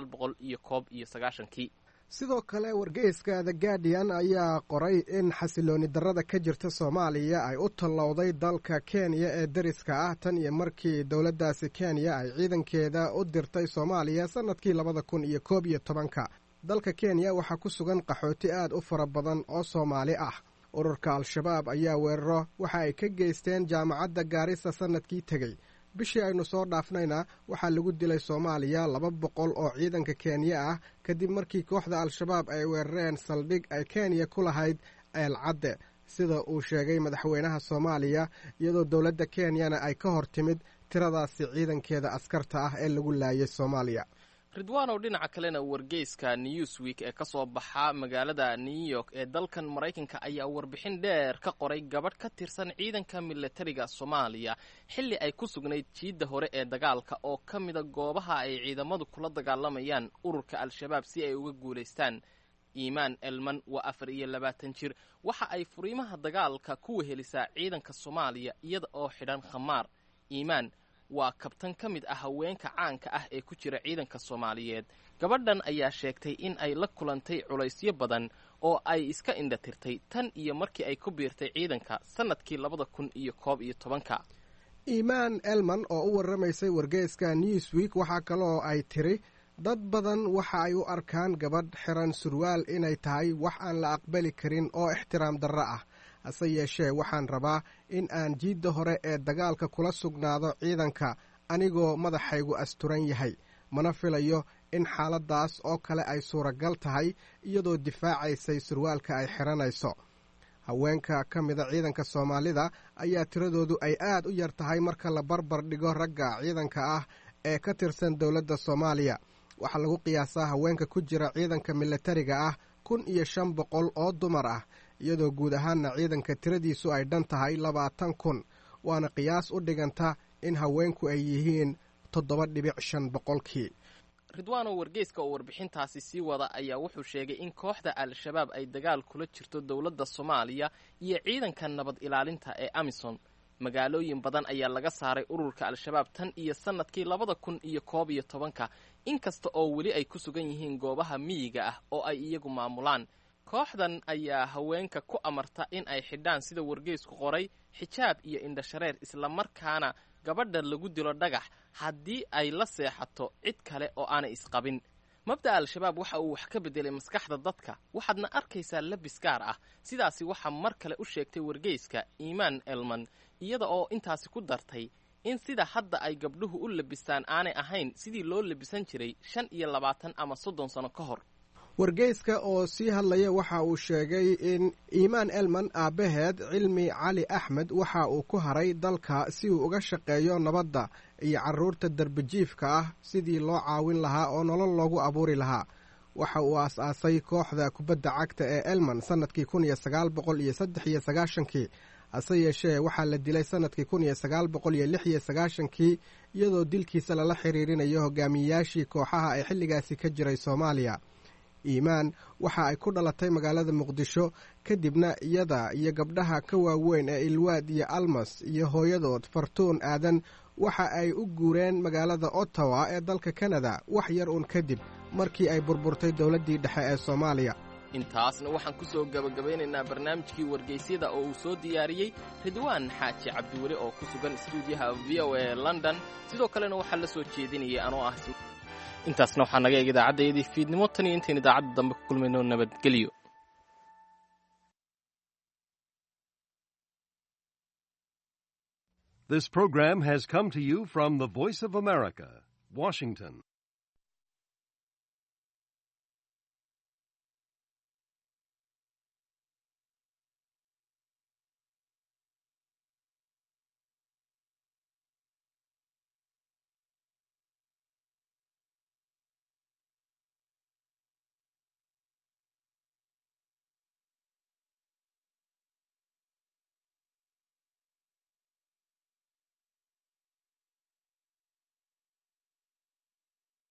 1991 sidoo kale wargeyska The Guardian ayaa qoray in xasilooni darrada ka jirta Soomaaliya ay u tallowday dalka Kenya ee dariska ah tan iyo markii dawladdaasi Kenya ay ciidankeeda u dirtay Soomaaliya sanadkii 2011 dalka Kenya waxaa ku sugan qaxooti aad u fara badan oo Soomaali ah ururka al-shabaab ayaa weeraro waxa ay ka geysteen jaamacadda gaarisa sannadkii tegey bishii aynu soo dhaafnayna waxaa lagu dilay soomaaliya 200 oo ciidanka kenya ah kadib markii kooxda al-shabaab ay weerareen saldhig ay kenya ku lahayd ceel cadde sida uu sheegay madaxweynaha soomaaliya iyadoo dowladda kenyana ay ka hor timid tiradaasi ciidankeeda askarta ah ee lagu laayay soomaaliya. ridwaanow dhinaca kalena wargeyska newsweek ee ka soo baxa magaalada new york ee dalkan maraykanka ayaa warbixin dheer ka qoray gabadh ka tirsan ciidanka milatariga soomaaliya xilli ay ku sugnayd jiidda hore ee dagaalka oo ka mida goobaha ay ciidamadu kula dagaalamayaan ururka al-shabaab si ay uga guulaystaan. iimaan elman waa 24 jir waxa ay furiimaha dagaalka ku wehelisaa ciidanka soomaaliya iyada oo xidhan khamaar. iimaan waa kabtan ka mid ah haweenka caanka ah ee ku jira ciidanka soomaaliyeed. gabadhan ayaa sheegtay in ay la kulantay culaysyo badan oo ay iska indhatirtay tan iyo markii ay ku biirtay ciidanka sannadkii 2011. iimaan elman oo u warramaysay wargeyska newsweek waxaa kaloo ay tiri dad badan waxa ay u arkaan gabadh xiran surwaal inay tahay wax aan la aqbali karin oo ixtiraam darro ah. hase yeeshee waxaan rabaa in aan jiidda hore ee dagaalka kula sugnaado ciidanka anigoo madaxaygu asturan yahay mana filayo in xaaladdaas oo kale ay suuragal tahay iyadoo difaacaysay surwaalka ay xiranayso. haweenka ka mida ciidanka soomaalida ayaa tiradoodu ay aad u yar tahay marka la barbar dhigo ragga ciidanka ah ee ka tirsan dowladda soomaaliya. waxaa lagu qiyaasaa haweenka ku jira ciidanka milatariga ah 1,500 oo dumar ah iyadoo guud ahaanna ciidanka tiradiisu ay dhan tahay 20,000 waana qiyaas u dhiganta in haweenku ay yihiin 7.5 boqolkii. ridwaanow wargeyska oo warbixintaasi sii wada ayaa wuxuu sheegay in kooxda al-shabaab ay dagaal kula jirto dowladda soomaaliya iyo ciidanka nabad ilaalinta ee amisom. magaalooyin badan ayaa laga saaray ururka al-shabaab tan iyo sannadkii 2011 inkasta oo weli ay ku sugan yihiin goobaha miyiga ah oo ay iyagu maamulaan. kooxdan ayaa haweenka ku amarta in ay xidhaan sida wargeysku qoray xijaab iyo indhashareer islamarkaana gabadha lagu dilo dhagax haddii ay la seexato cid kale oo aanay isqabin. mabda al-shabaab waxa uu wax ka beddelay maskaxda dadka waxaadna arkaysaa labis gaar ah sidaasi waxaa mar kale u sheegtay wargeyska iimaan elman iyada oo intaasi ku dartay in sida hadda ay gabdhuhu u labistaan aanay ahayn sidii loo labisan jiray 25 ama 30 sano ka hor. wargeyska oo sii hadlaya waxa uu sheegay in iimaan elman aabbaheed cilmi cali axmed waxa uu ku haray dalka si uu uga shaqeeyo nabadda iyo carruurta darbijiifka ah sidii loo caawin lahaa oo nolol loogu abuuri lahaa. waxa uu aas-aasay kooxda kubadda cagta ee elman sannadkii 1993 hase yeeshee waxaa la dilay sannadkii 1996 iyadoo dilkiisa lala xiriirinayo hogaamiyeyaashii kooxaha ee xilligaasi ka jiray soomaaliya. iimaan waxa ay ku dhalatay magaalada muqdisho kadibna iyada iyo gabdhaha ka waaweyn ee ilwaad iyo almas iyo hooyadood fartuun aadan waxa ay u guureen magaalada ottawa ee dalka kanada wax yar uun kadib markii ay burburtay dowladdii dhexe ee soomaaliya. intaasna waxaan ku soo gabagabeynaynaa barnaamijkii wargeysyada oo uu soo diyaariyey ridwaan xaaji cabdiweli oo ku sugan stuudiyaha v o a london sidoo kalena waxaa la soo jeedinayay anoo ah intaasna waxaa naga eeg idaacaddayadii fiidnimo tan iyo intayn idaacadda dambe ku kulmayno nabadgelyo. This program has come to you from the Voice of America, Washington.